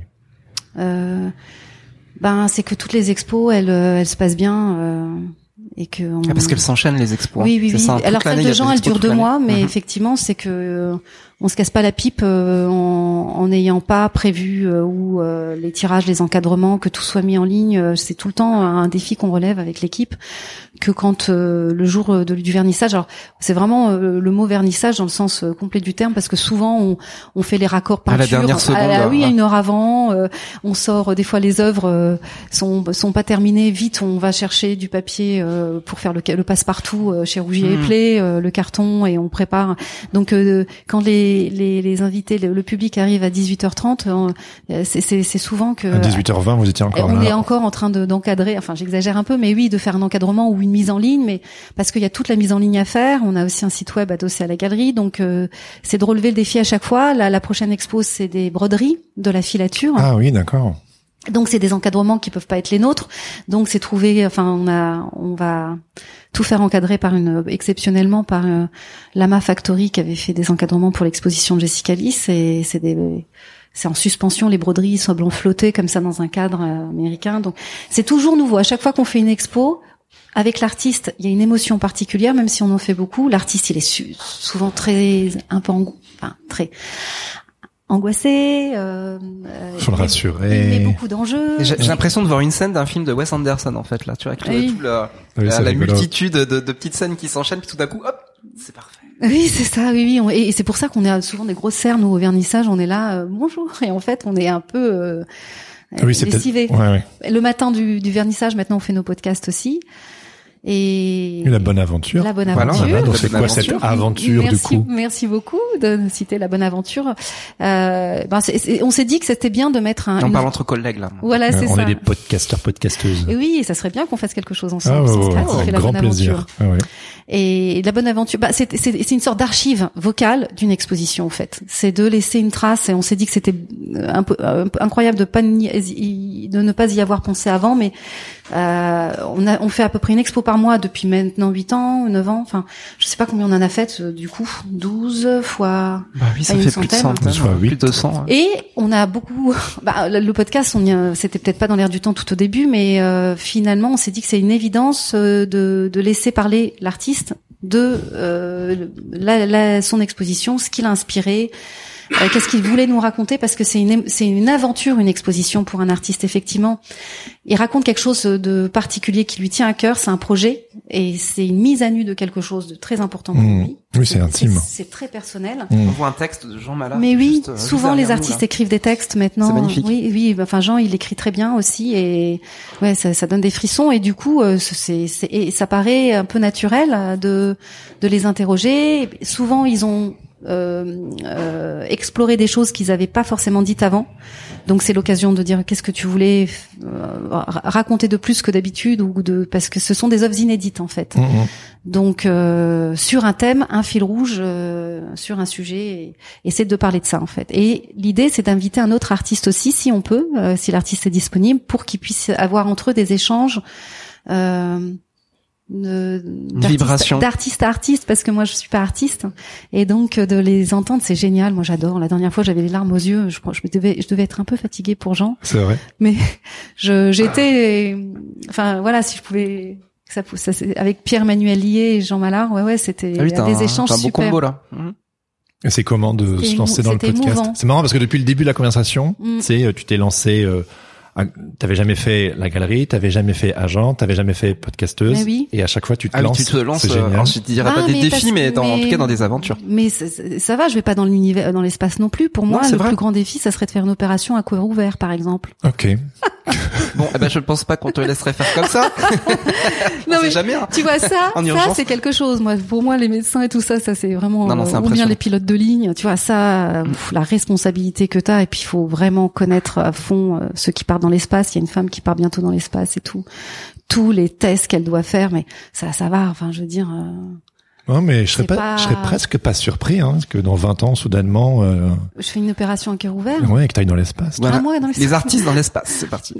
C'est que toutes les expos elles se passent bien et que parce qu'elles s'enchaînent les expos. Oui. Ça, alors celle de Jean elle dure 2 mois, mais Mm-hmm. effectivement c'est que on se casse pas la pipe en n'ayant pas prévu les tirages, les encadrements, que tout soit mis en ligne. C'est tout le temps un défi qu'on relève avec l'équipe. Que quand le jour du vernissage, alors c'est vraiment le mot vernissage dans le sens complet du terme, parce que souvent on fait les raccords peinture à la dernière seconde, à une heure avant. On sort des fois les œuvres sont pas terminées, vite on va chercher du papier pour faire le passe-partout chez Rougier et Play, le carton, et on prépare. Donc quand les invités, le public arrive à 18h30, c'est souvent que à 18h20 vous étiez encore là. On est encore en train d'encadrer, enfin j'exagère un peu, mais oui, de faire un encadrement ou une mise en ligne, mais parce qu'il y a toute la mise en ligne à faire. On a aussi un site web adossé à la galerie, donc c'est de relever le défi à chaque fois. La prochaine expo, c'est des broderies, de la filature. Ah oui, d'accord. Donc c'est des encadrements qui peuvent pas être les nôtres. Donc c'est trouver, on va tout faire encadrer exceptionnellement par Lama Factory qui avait fait des encadrements pour l'exposition de Jessica Liss, et c'est en suspension, les broderies semblent flotter comme ça dans un cadre américain. Donc c'est toujours nouveau. À chaque fois qu'on fait une expo, avec l'artiste, il y a une émotion particulière, même si on en fait beaucoup. L'artiste, il est souvent très très angoissé, faut le rassurer. Il met beaucoup d'enjeux. J'ai l'impression de voir une scène d'un film de Wes Anderson, en fait, là. Tu vois, avec toute la multitude de petites scènes qui s'enchaînent, puis tout d'un coup, hop, c'est parfait. Oui, c'est ça, oui. Et c'est pour ça qu'on est souvent des grosses cernes au vernissage, on est là, bonjour. Et en fait, on est un peu lessivé. Ouais. Le matin du vernissage, maintenant, on fait nos podcasts aussi. Et la bonne aventure. Voilà, donc c'est quoi cette aventure du coup? Merci beaucoup de citer la bonne aventure. On s'est dit que c'était bien de mettre on parle entre collègues là. Voilà, c'est ça. On est des podcasteurs, podcasteuses. Et oui, ça serait bien qu'on fasse quelque chose ensemble. Avec grand plaisir. Et la bonne aventure, c'est une sorte d'archive vocale d'une exposition en fait. C'est de laisser une trace, et on s'est dit que c'était un peu incroyable de ne pas y avoir pensé avant, mais on fait à peu près une expo par mois depuis maintenant 8 ans, 9 ans, enfin, je sais pas combien on en a fait, du coup, 12 fois, oui, ça fait plus de 100, plus de 200. Et on a beaucoup, le podcast, c'était peut-être pas dans l'air du temps tout au début, mais, finalement, on s'est dit que c'est une évidence, de laisser parler l'artiste de, son exposition, ce qu'il a inspiré, qu'est-ce qu'il voulait nous raconter, parce que c'est une aventure, une exposition pour un artiste, effectivement. Il raconte quelque chose de particulier qui lui tient à cœur, c'est un projet, et c'est une mise à nu de quelque chose de très important pour lui. Oui, c'est intime. C'est très personnel. On voit un texte de Jean Mallard. Mais oui, souvent les artistes écrivent des textes maintenant. C'est magnifique. Oui, Jean, il écrit très bien aussi, et ouais, ça donne des frissons, et du coup, ça paraît un peu naturel de les interroger. Souvent, ils ont explorer des choses qu'ils avaient pas forcément dites avant. Donc c'est l'occasion de dire qu'est-ce que tu voulais raconter de plus que d'habitude parce que ce sont des œuvres inédites en fait. Donc sur un thème, un fil rouge sur un sujet, et c'est de parler de ça en fait. Et l'idée c'est d'inviter un autre artiste aussi si on peut, si l'artiste est disponible, pour qu'ils puissent avoir entre eux des échanges d'artiste à artiste, parce que moi je suis pas artiste, et donc de les entendre c'est génial. Moi j'adore. La dernière fois j'avais les larmes aux yeux, je devais être un peu fatiguée pour Jean, c'est vrai, mais j'étais, enfin voilà, si je pouvais ça avec Pierre-Manuel Lié et Jean Mallard, c'était des échanges super. Un beau combo là. Et c'est comment de se lancer dans le podcast? Émouvant. C'est marrant parce que depuis le début de la conversation, tu t'es lancé, t'avais jamais fait la galerie, t'avais jamais fait agent, t'avais jamais fait podcasteuse, et à chaque fois tu te lances. Tu te lances. C'est génial. Ensuite, tu dirais pas des défis, mais en tout cas dans des aventures. Mais ça va, je vais pas dans l'univers, dans l'espace non plus. Pour moi, le plus grand défi, ça serait de faire une opération à cœur ouvert, par exemple. Ok. Bon, je ne pense pas qu'on te laisserait faire comme ça. Non mais jamais, hein. Tu vois ça c'est quelque chose. Moi, pour moi, les médecins et tout ça c'est vraiment. Ou bien les pilotes de ligne. Tu vois ça, la responsabilité que t'as, et puis il faut vraiment connaître à fond ceux qui partent dans l'espace. Il y a une femme qui part bientôt dans l'espace et tout. Tous les tests qu'elle doit faire, mais ça va. Enfin, je veux dire. Non, mais je serais presque pas surpris, parce que dans 20 ans, soudainement, je fais une opération à cœur ouvert. Ouais, que t'ailles dans l'espace. Voilà. Moi, dans l'espace. Les artistes dans l'espace, c'est parti.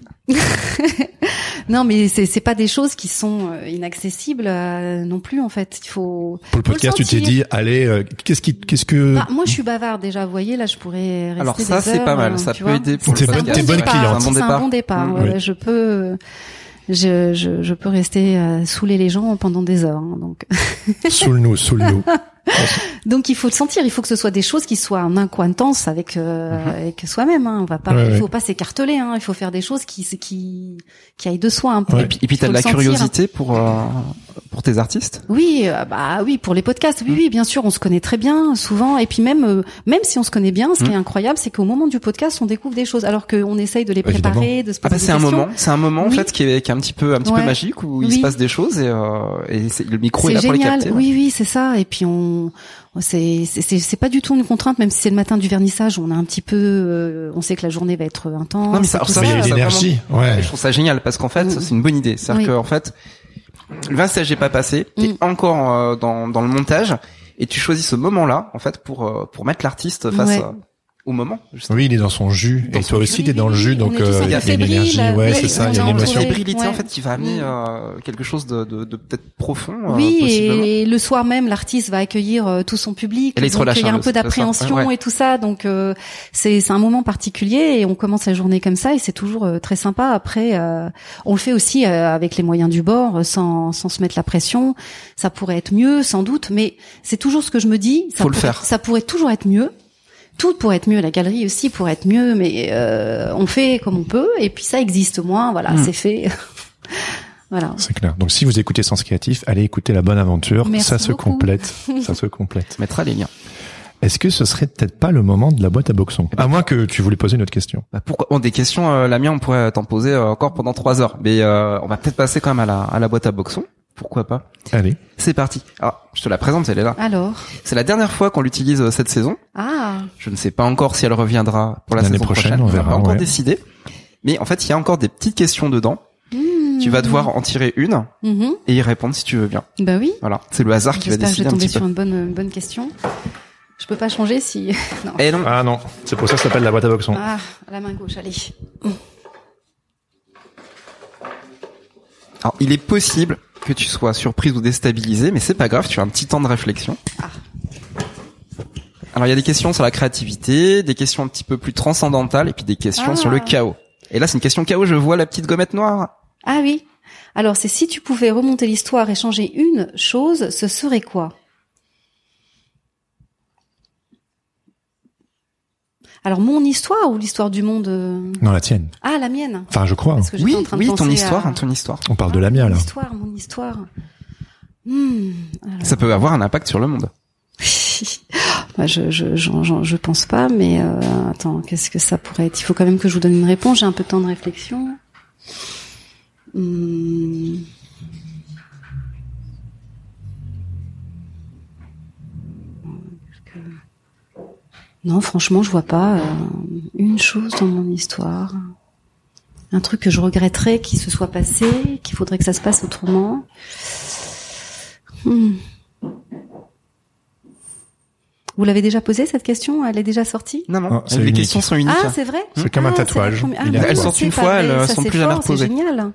Non, mais c'est pas des choses qui sont inaccessibles non plus, en fait. Il faut. Pour le podcast, tu t'es dit, allez, qu'est-ce que. Moi, je suis bavarde déjà. Vous voyez, là, je pourrais rester. Alors ça, c'est pas mal. Ça peut aider pour le podcast. T'es bonne cliente. C'est un bon départ. Je peux. Je peux rester saouler les gens pendant des heures, donc. Saoule-nous. Donc il faut le sentir, il faut que ce soit des choses qui soient en incohérence avec soi-même. On va pas, il faut pas s'écarteler. Il faut faire des choses qui aillent de soi un peu. Et puis t'as de la curiosité pour tes artistes. Oui, pour les podcasts, oui, bien sûr, on se connaît très bien souvent. Et puis même si on se connaît bien, ce qui est incroyable, c'est qu'au moment du podcast, on découvre des choses, alors qu'on essaye de les préparer, de se poser des questions. C'est un moment en fait qui est un petit peu magique, où il se passe des choses, et le micro est là pour les capter. Oui, c'est ça. Et puis c'est pas du tout une contrainte, même si c'est le matin du vernissage, on a un petit peu, on sait que la journée va être intense. Non, mais ça il y a l'énergie. Ouais. Je trouve ça génial parce qu'en fait, c'est une bonne idée. C'est-à-dire que en fait, le vernissage n'est pas passé, t'es encore dans le montage, et tu choisis ce moment-là en fait pour mettre l'artiste face au moment. Justement. Oui, il est dans son jus, et toi aussi t'es dans le jus, donc il y a une énergie, c'est ça, il y a une émotion. Une fébrilité en fait qui va amener quelque chose de peut-être profond. Oui, et le soir même, l'artiste va accueillir tout son public, donc il y a un peu d'appréhension et tout ça, donc c'est un moment particulier, et on commence la journée comme ça, et c'est toujours très sympa. Après, on le fait aussi avec les moyens du bord, sans se mettre la pression. Ça pourrait être mieux, sans doute, mais c'est toujours ce que je me dis. Ça pourrait toujours être mieux. Tout pourrait être mieux, la galerie aussi pourrait être mieux, mais on fait comme on peut, et puis ça existe moins, voilà, c'est fait. Voilà. C'est clair. Donc si vous écoutez Sens Créatif, allez écouter La Bonne Aventure, ça se complète. Tu mettras les liens. Est-ce que ce serait peut-être pas le moment de la boîte à boxons? À moins que tu voulais poser une autre question. Pourquoi des questions, la mienne, on pourrait t'en poser encore pendant 3 heures, mais on va peut-être passer quand même à la boîte à boxons. Pourquoi pas? Allez. C'est parti. Alors, je te la présente, elle est là. Alors. C'est la dernière fois qu'on l'utilise cette saison. Ah. Je ne sais pas encore si elle reviendra pour la saison prochaine. On verra. Pas encore décidé. Mais en fait, il y a encore des petites questions dedans. Tu vas devoir en tirer une et y répondre si tu veux bien. Bah oui. Voilà. C'est le hasard qui va décider un petit peu. J'espère que je vais tomber sur une bonne question. Je peux pas changer si... Non. Eh non. Ah non. C'est pour ça que ça s'appelle la boîte à boxons. Ah, la main gauche, allez. Alors, il est possible que tu sois surprise ou déstabilisée, mais c'est pas grave, tu as un petit temps de réflexion. Alors, il y a des questions sur la créativité, des questions un petit peu plus transcendantales, et puis des questions sur le chaos. Et là, c'est une question chaos, je vois la petite gommette noire. Ah oui. Alors, c'est si tu pouvais remonter l'histoire et changer une chose, ce serait quoi? Alors, mon histoire ou l'histoire du monde? Non, la tienne. Ah, la mienne. Enfin, je crois. Oui, ton histoire. On parle de la mienne, là. Mon histoire. Ça peut avoir un impact sur le monde. Bah, je pense pas, mais attends, qu'est-ce que ça pourrait être? Il faut quand même que je vous donne une réponse. J'ai un peu de temps de réflexion. Non, franchement, je vois pas une chose dans mon histoire. Un truc que je regretterais qu'il se soit passé, qu'il faudrait que ça se passe autrement. Vous l'avez déjà posée, cette question? Elle est déjà sortie? Non, c'est les unique. questions sont uniques. Ah, c'est vrai? C'est comme un tatouage. Elles sortent une fois, elles sont plus jamais reposées. C'est génial.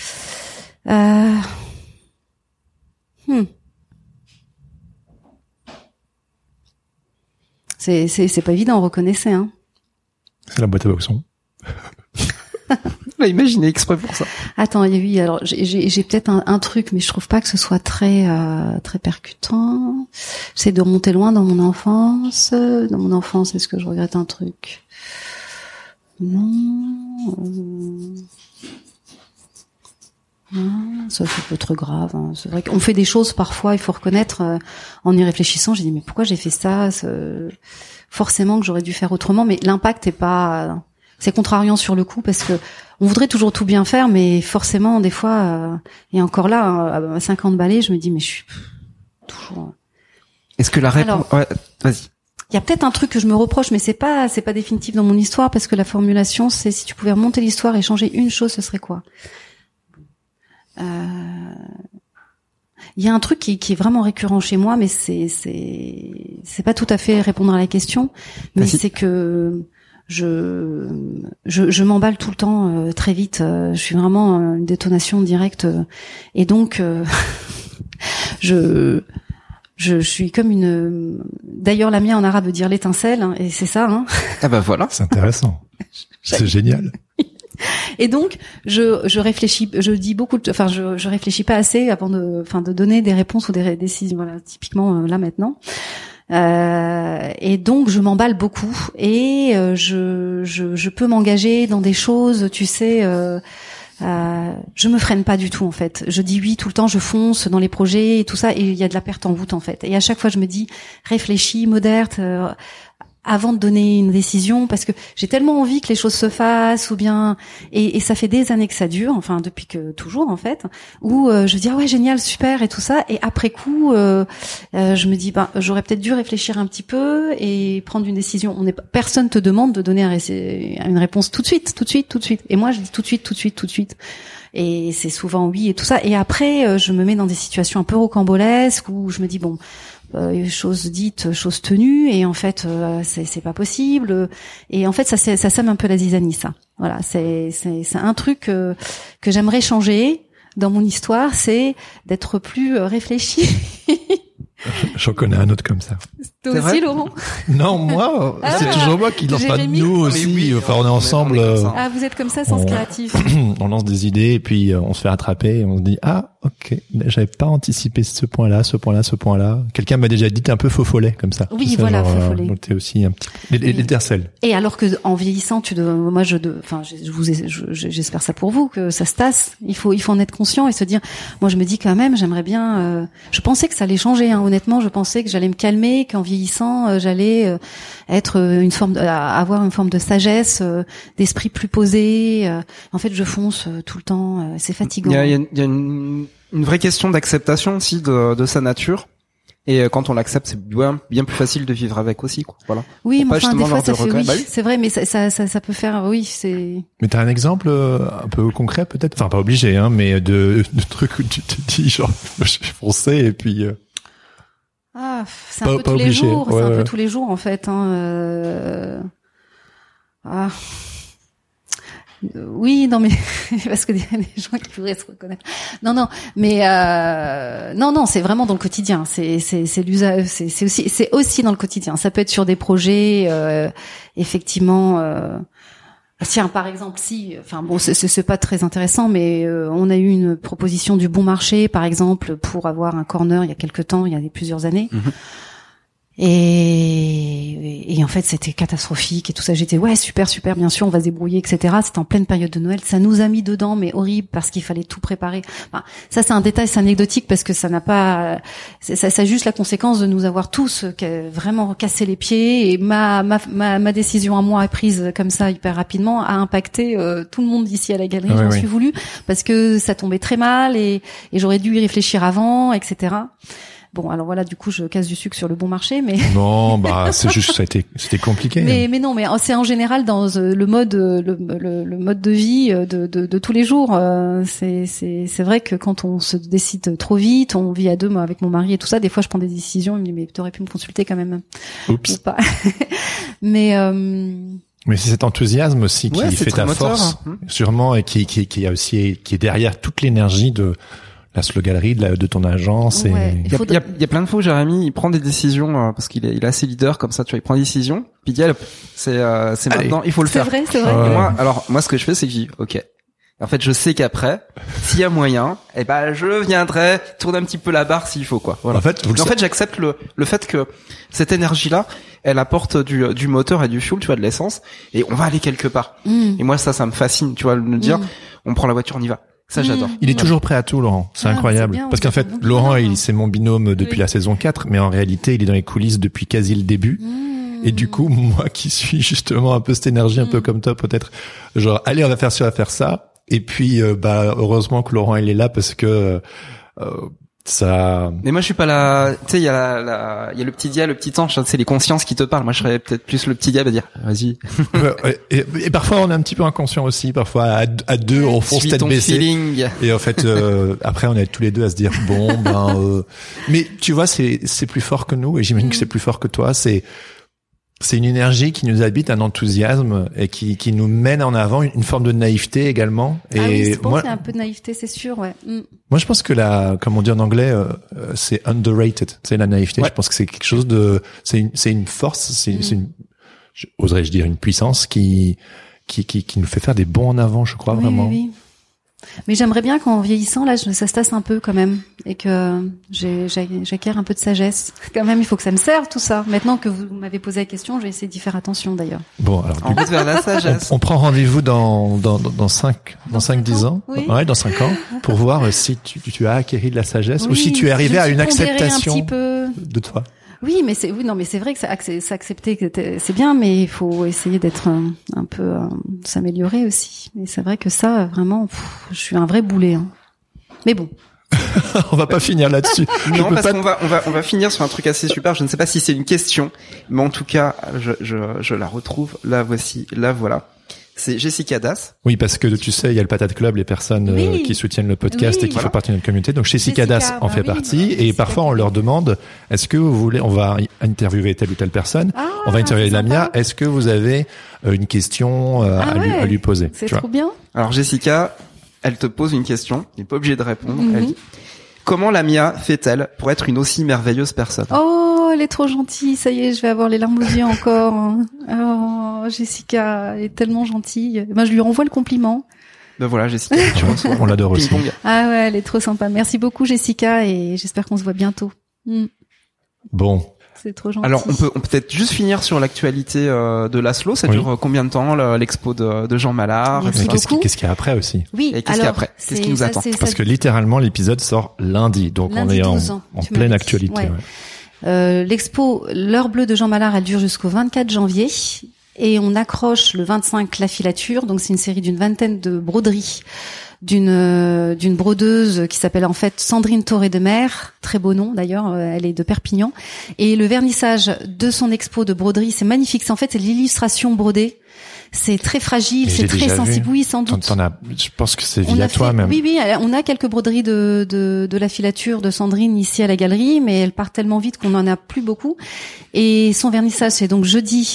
C'est pas évident, reconnaissez, hein. C'est la boîte à boxon. On l'a imaginé exprès pour ça. Attends, oui, alors j'ai peut-être un truc, mais je trouve pas que ce soit très percutant. J'essaie de remonter loin dans mon enfance. Dans mon enfance, est-ce que je regrette un truc? Non. Non, ça c'est pas trop grave. Hein. C'est vrai qu'on fait des choses parfois, il faut reconnaître. En y réfléchissant, j'ai dit mais pourquoi j'ai fait ça? Forcément que j'aurais dû faire autrement, mais l'impact est pas. C'est contrariant sur le coup parce que on voudrait toujours tout bien faire, mais forcément des fois. Et encore là, à 50 balais, je me dis mais je suis toujours. Est-ce que la réponse? Ouais, vas-y. Il y a peut-être un truc que je me reproche, mais c'est pas définitif dans mon histoire parce que la formulation c'est si tu pouvais remonter l'histoire et changer une chose, ce serait quoi? Il y a un truc qui est vraiment récurrent chez moi, mais c'est pas tout à fait répondre à la question, mais c'est que je m'emballe tout le temps très vite. Je suis vraiment une détonation directe, et donc je suis comme une. D'ailleurs, la mienne en arabe veut dire l'étincelle, hein, et c'est ça. Hein. Ah bah voilà. C'est intéressant. C'est génial. Et donc, je réfléchis, je dis beaucoup, je réfléchis pas assez avant de donner des réponses ou des décisions. Voilà, typiquement là maintenant. Et donc, je m'emballe beaucoup et je peux m'engager dans des choses, tu sais. Je me freine pas du tout en fait. Je dis oui tout le temps, je fonce dans les projets et tout ça, et il y a de la perte en route en fait. Et à chaque fois, je me dis réfléchis, modère. Avant de donner une décision, parce que j'ai tellement envie que les choses se fassent, ou bien et ça fait des années que ça dure, enfin depuis que toujours en fait, où je dis ah ouais génial super et tout ça, et après coup je me dis j'aurais peut-être dû réfléchir un petit peu et prendre une décision. Personne te demande de donner une réponse tout de suite, et moi je dis tout de suite. Et c'est souvent oui et tout ça, et après je me mets dans des situations un peu rocambolesques où je me dis bon, chose dite, chose tenue, et en fait c'est pas possible, et en fait ça sème un peu la zizanie, ça. Voilà, c'est un truc que j'aimerais changer dans mon histoire, c'est d'être plus réfléchi. J'en connais un autre comme ça. Toi aussi, Laurent? Non, moi, c'est toujours moi qui lance pas de nous aussi. Oui, enfin, on est ensemble. Ah, vous êtes comme ça, Sens Créatif. On lance des idées et puis on se fait rattraper et on se dit ah ok, j'avais pas anticipé ce point-là. Quelqu'un m'a déjà dit t'es un peu faux follet comme ça. Oui, voilà, faux follet. Donc t'es aussi un petit l'étincelle. Et alors que en vieillissant, j'espère ça pour vous, que ça se tasse. Il faut en être conscient et se dire. Moi, je me dis quand même, j'aimerais bien. Je pensais que ça allait changer. Hein, honnêtement, je pensais que j'allais me calmer, qu'en vieillissant, j'allais être avoir une forme de sagesse, d'esprit plus posé. En fait, je fonce tout le temps. C'est fatigant. Il y a une vraie question d'acceptation aussi de sa nature. Et quand on l'accepte, c'est bien plus facile de vivre avec aussi, quoi. Voilà. Oui, mais enfin, des fois, ça fait oui. Bah oui. C'est vrai, mais ça peut faire, oui, c'est. Mais t'as un exemple un peu concret, peut-être? Enfin, pas obligé, hein, mais de trucs où tu te dis, genre, je fonçais et puis, Ah, c'est un peu tous les jours, c'est un peu tous les jours, en fait, hein, Oui, non, mais parce que il y a des gens qui pourraient se reconnaître. Non, mais non, c'est vraiment dans le quotidien. C'est l'usage, c'est aussi dans le quotidien. Ça peut être sur des projets, effectivement. Tiens, par exemple, c'est pas très intéressant, mais on a eu une proposition du Bon Marché, par exemple, pour avoir un corner il y a quelque temps, il y a plusieurs années. Mm-hmm. Et en fait c'était catastrophique et tout ça. J'étais ouais super bien sûr on va se débrouiller etc. C'était en pleine période de Noël, ça nous a mis dedans mais horrible parce qu'il fallait tout préparer. Enfin, ça c'est un détail, c'est anecdotique parce que ça n'a pas ça a juste la conséquence de nous avoir tous vraiment cassé les pieds, et ma décision à moi prise comme ça hyper rapidement a impacté tout le monde ici à la galerie. J'en suis voulu parce que ça tombait très mal et j'aurais dû y réfléchir avant etc. Bon, alors voilà, du coup, je casse du sucre sur le bon marché, mais Non, c'est juste c'était compliqué. mais non, mais c'est en général dans le mode de vie de tous les jours. C'est vrai que quand on se décide trop vite, on vit à deux, moi, avec mon mari et tout ça. Des fois, je prends des décisions. Il me dit mais t'aurais pu me consulter quand même. Oups. Ou pas. Mais c'est cet enthousiasme aussi qui fait ta moteur, force, sûrement, et qui est derrière toute l'énergie de la sloganerie de ton agence. Ouais, Et il y a plein de fois où Jérémy il prend des décisions parce qu'il est assez leader comme ça, tu vois, il prend des décisions, puis il dit allez, c'est maintenant, il faut le faire. C'est vrai. Et moi ce que je fais c'est que je dis OK. En fait, je sais qu'après, s'il y a moyen, je viendrai tourner un petit peu la barre s'il faut, quoi. Voilà. En fait, j'accepte le fait que cette énergie-là, elle apporte du moteur et du fuel, tu vois, de l'essence, et on va aller quelque part. Et moi, ça me fascine, tu vois, de me dire, on prend la voiture, on y va. Ça, j'adore. Il est toujours prêt à tout, Laurent. C'est incroyable. Parce qu'en fait, Laurent, c'est mon binôme depuis la saison 4, mais en réalité, il est dans les coulisses depuis quasi le début. Et du coup, moi qui suis justement un peu cette énergie, un peu comme toi, peut-être, genre, allez, on va faire ci, on va faire ça. Et puis, heureusement que Laurent, il est là parce que, ça... Mais moi, je suis pas là, tu sais, il y a le petit diable, le petit ange, c'est les consciences qui te parlent. Moi, je serais peut-être plus le petit diable à dire, vas-y. et parfois, on est un petit peu inconscient aussi. Parfois, à deux, on fonce tête baissée. Feeling. Et en fait, après, on est tous les deux à se dire, mais tu vois, c'est plus fort que nous, et j'imagine que c'est plus fort que toi. C'est une énergie qui nous habite, un enthousiasme, et qui nous mène en avant, une forme de naïveté également. Et moi, c'est un peu de naïveté, c'est sûr, ouais. Moi, je pense que comme on dit en anglais, c'est underrated. C'est la naïveté. Ouais. Je pense que c'est quelque chose c'est une force, oserais-je dire, une puissance qui nous fait faire des bonds en avant, je crois, vraiment. Oui. Mais j'aimerais bien qu'en vieillissant, là, ça se tasse un peu quand même, et que j'acquiert un peu de sagesse. Quand même, il faut que ça me serve tout ça. Maintenant que vous m'avez posé la question, je vais essayer d'y faire attention d'ailleurs. Bon, alors on va vers la sagesse. On prend rendez-vous dans 5-10 ans, oui. Ouais, dans 5 ans, pour voir si tu as acquéri de la sagesse, ou si tu es arrivé à une acceptation de toi. Oui, mais c'est vrai que s'accepter c'est bien, mais il faut essayer d'être un peu s'améliorer aussi. Mais c'est vrai que ça, vraiment, je suis un vrai boulet. Hein. Mais bon. On va pas finir là-dessus. Non, parce qu'on va finir sur un truc assez super. Je ne sais pas si c'est une question, mais en tout cas, je la retrouve. La voici, la voilà. C'est Jessica Das. Oui, parce que tu sais, il y a le Patate Club, les personnes qui soutiennent le podcast et qui font partie de notre communauté. Donc Jessica Das en fait partie. Et parfois, on leur demande, est-ce que vous voulez, on va interviewer telle ou telle personne, on va interviewer Lamia, est-ce que vous avez une question à lui poser? C'est trop bien. Alors Jessica, elle te pose une question, elle n'est pas obligée de répondre. Elle dit, comment Lamia fait-elle pour être une aussi merveilleuse personne? Oh, elle est trop gentille, ça y est, je vais avoir les larmes aux yeux encore. Oh, Jessica, elle est tellement gentille. Ben, je lui renvoie le compliment. Ben voilà, Jessica, tu reçois. On l'adore aussi. Ah ouais, elle est trop sympa. Merci beaucoup, Jessica, et j'espère qu'on se voit bientôt. Bon. C'est trop gentil. Alors, on peut peut-être juste finir sur l'actualité de Laszlo. Ça dure combien de temps, l'expo de Jean Mallard? Qu'est-ce qu'il y a après aussi? Oui. Et qu'est-ce qu'il y a après? Qu'est-ce qui nous attend? Parce que littéralement, l'épisode sort lundi, donc on est en pleine actualité. Ouais. L'expo L'heure bleue de Jean Mallard, elle dure jusqu'au 24 janvier. Et on accroche le 25 la filature. Donc c'est une série d'une vingtaine de broderies d'une brodeuse qui s'appelle en fait Sandrine Toré de Mer, très beau nom d'ailleurs, elle est de Perpignan. Et le vernissage de son expo de broderie, c'est magnifique. C'est l'illustration brodée. C'est très fragile, c'est très sensible. Oui, sans doute. Je pense que c'est via toi même. Oui, on a quelques broderies de la filature de Sandrine ici à la galerie, mais elle part tellement vite qu'on en a plus beaucoup. Et son vernissage, c'est donc jeudi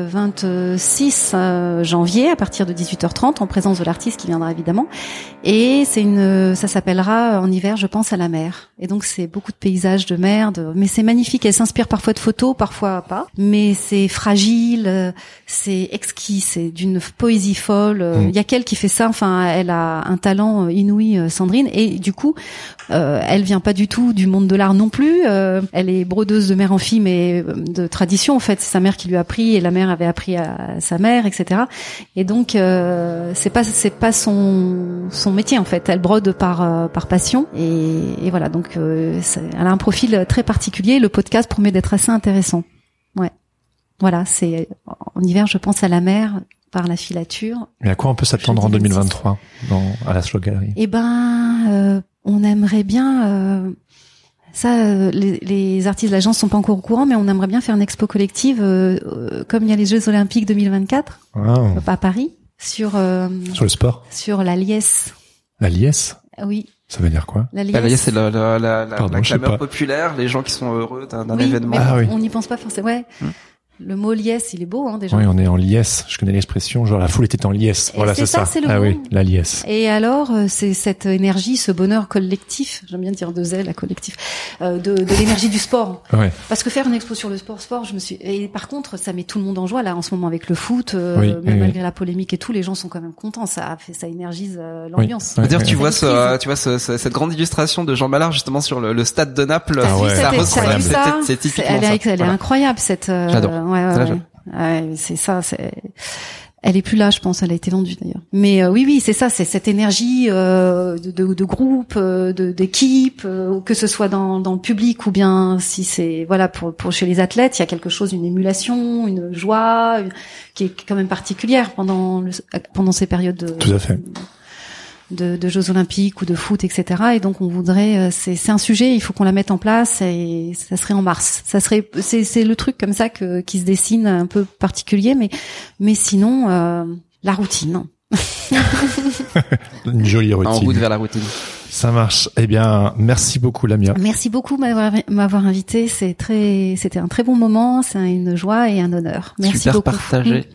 26 janvier à partir de 18h30 en présence de l'artiste qui viendra évidemment. Et ça s'appellera en hiver, je pense à la mer. Et donc c'est beaucoup de paysages de mer, mais c'est magnifique. Elle s'inspire parfois de photos, parfois pas. Mais c'est fragile, c'est exquis, c'est d'une poésie folle. Il y a qu'elle qui fait ça. Enfin, elle a un talent inouï, Sandrine. Et du coup, elle vient pas du tout du monde de l'art non plus. Elle est brodeuse de mère en fille, mais de tradition en fait. C'est sa mère qui lui a appris et la mère avait appris à sa mère, etc. Et donc c'est pas son métier en fait. Elle brode par passion et voilà. Donc elle a un profil très particulier. Le podcast promet d'être assez intéressant. Ouais. Voilà, c'est en hiver, je pense à la mer par la filature. Mais à quoi on peut s'attendre en 2023 à la Slow Gallery? On aimerait bien Ça, les artistes de l'agence sont pas encore au courant, mais on aimerait bien faire une expo collective, comme il y a les Jeux Olympiques 2024 à Paris, sur le sport, sur la liesse. La liesse. Oui. Ça veut dire quoi? La liesse, c'est la clameur populaire, les gens qui sont heureux d'un événement. Mais on n'y pense pas forcément. Ouais. Le mot liesse, il est beau, hein, déjà. Oui, on est en liesse. Je connais l'expression, genre la foule était en liesse. Et voilà, c'est ça. C'est le mot. Oui, la liesse. Et alors, c'est cette énergie, ce bonheur collectif, j'aime bien dire la collectif, de l'énergie du sport. Ouais. Parce que faire une expo sur le sport, et par contre, ça met tout le monde en joie, là, en ce moment, avec le foot, malgré la polémique et tout, les gens sont quand même contents, ça énergise l'ambiance. Oui. D'ailleurs, tu vois cette grande illustration de Jean Ballard, justement, sur le stade de Naples. Elle est incroyable, cette, j'adore. Ouais, c'est ça, elle est plus là, je pense, elle a été vendue d'ailleurs. Mais oui, c'est ça, c'est cette énergie de groupe, d'équipe, que ce soit dans le public ou bien si c'est pour chez les athlètes, il y a quelque chose, une émulation, une joie qui est quand même particulière pendant ces périodes Tout à fait. de Jeux Olympiques ou de foot, etc. Et donc on voudrait, c'est un sujet, il faut qu'on la mette en place et ça serait en mars. C'est le truc comme ça qui se dessine un peu particulier, mais sinon la routine. Une jolie routine. En route vers la routine. Ça marche. Eh bien, merci beaucoup, Lamia. Merci beaucoup de m'avoir invité. C'était un très bon moment. C'est une joie et un honneur. Merci Super beaucoup. Partagé.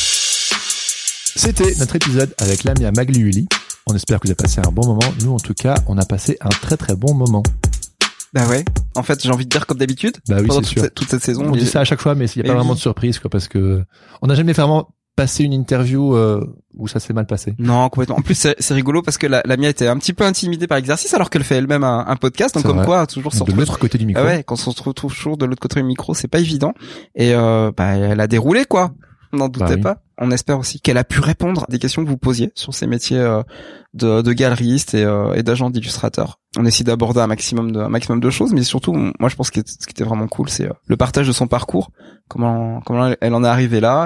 C'était notre épisode avec Lamia Magliueli. On espère que vous avez passé un bon moment. Nous, en tout cas, on a passé un très très bon moment. Bah ouais. En fait, j'ai envie de dire comme d'habitude. Bah oui, pendant c'est sûr. toute cette saison. On dit ça à chaque fois, mais il n'y a pas vraiment de surprise, quoi, parce que on n'a jamais vraiment passé une interview où ça s'est mal passé. Non, complètement. En plus, c'est rigolo parce que la Mia était un petit peu intimidée par l'exercice alors qu'elle fait elle-même un podcast. Donc, comme quoi, toujours de l'autre côté du micro. Ouais, quand on se retrouve toujours de l'autre côté du micro, c'est pas évident. Et elle a déroulé, quoi. N'en doutez pas. On espère aussi qu'elle a pu répondre à des questions que vous posiez sur ces métiers de galeriste et d'agent d'illustrateur. On essaie d'aborder un maximum de choses, mais surtout, moi, je pense que ce qui était vraiment cool, c'est le partage de son parcours, comment elle en est arrivée là,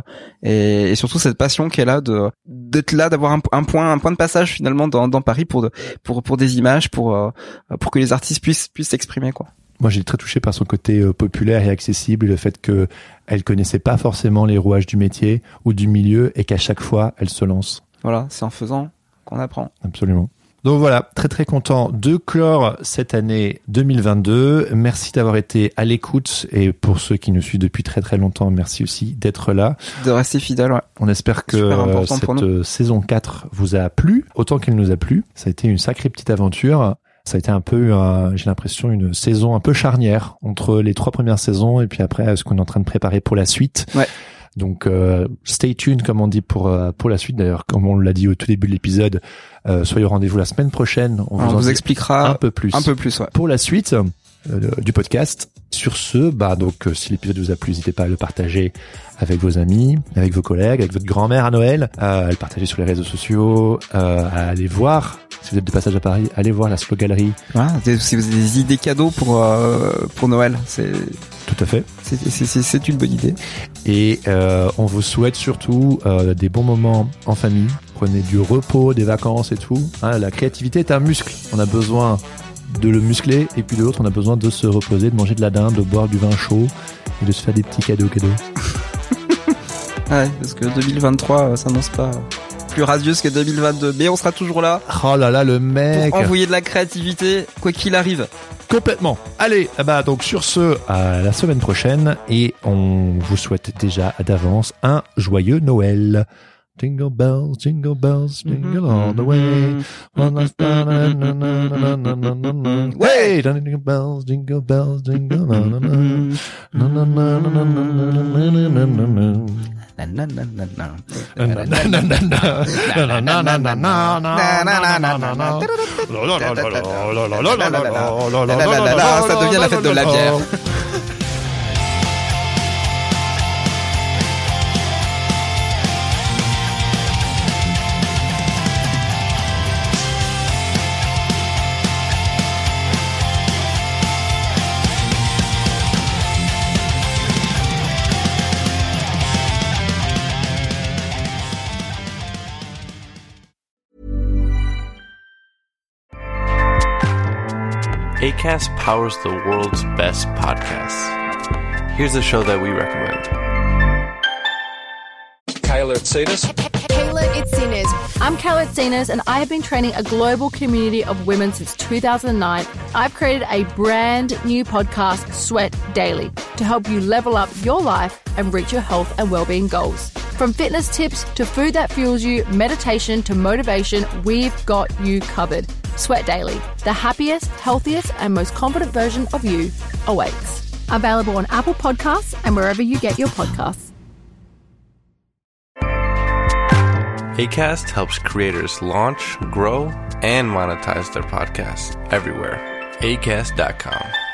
et surtout cette passion qu'elle a d'être là, d'avoir un point de passage finalement dans Paris pour des images, pour que les artistes puissent s'exprimer, quoi. Moi, j'ai été très touché par son côté populaire et accessible, et le fait que elle connaissait pas forcément les rouages du métier ou du milieu, et qu'à chaque fois, elle se lance. Voilà, c'est en faisant qu'on apprend. Absolument. Donc voilà, très très content de clore cette année 2022. Merci d'avoir été à l'écoute, et pour ceux qui nous suivent depuis très très longtemps, merci aussi d'être là. De rester fidèle, ouais. On espère que cette saison 4 vous a plu, autant qu'elle nous a plu. Ça a été une sacrée petite aventure. Ça a été un peu, j'ai l'impression, une saison un peu charnière entre les 3 premières saisons et puis après ce qu'on est en train de préparer pour la suite. Ouais. Donc stay tuned, comme on dit, pour la suite. D'ailleurs, comme on l'a dit au tout début de l'épisode, soyez au rendez-vous la semaine prochaine. On vous expliquera un peu plus, ouais. Pour la suite du podcast. Sur ce, donc si l'épisode vous a plu, n'hésitez pas à le partager avec vos amis, avec vos collègues, avec votre grand-mère à Noël, à le partager sur les réseaux sociaux, à aller voir. Si vous êtes de passage à Paris, allez voir la Slow Gallery. Ah, si vous avez des idées cadeaux pour Noël, c'est tout à fait. C'est une bonne idée. Et on vous souhaite surtout des bons moments en famille. Prenez du repos, des vacances et tout. La créativité est un muscle. On a besoin de le muscler, et puis de l'autre, on a besoin de se reposer, de manger de la dinde, de boire du vin chaud et de se faire des petits cadeaux. Ouais, parce que 2023 s'annonce pas plus radieuse que 2022, mais on sera toujours là. Oh là là, le mec, pour envoyer de la créativité quoi qu'il arrive. Complètement. Allez, donc sur ce, à la semaine prochaine, et on vous souhaite déjà d'avance un joyeux Noël. Jingle bells, jingle all the way. Way, jingle bells, jingle all the Ça devient la fête de la bière. Acast powers the world's best podcasts. Here's a show that we recommend. Kayla Itsinas. Kayla Itsinas. I'm Kayla Itsinas, and I have been training a global community of women since 2009. I've created a brand new podcast, Sweat Daily, to help you level up your life and reach your health and well-being goals. From fitness tips to food that fuels you, meditation to motivation, we've got you covered. Sweat Daily, the happiest, healthiest, and most confident version of you awaits. Available on Apple Podcasts and wherever you get your podcasts. Acast helps creators launch, grow, and monetize their podcasts everywhere. Acast.com.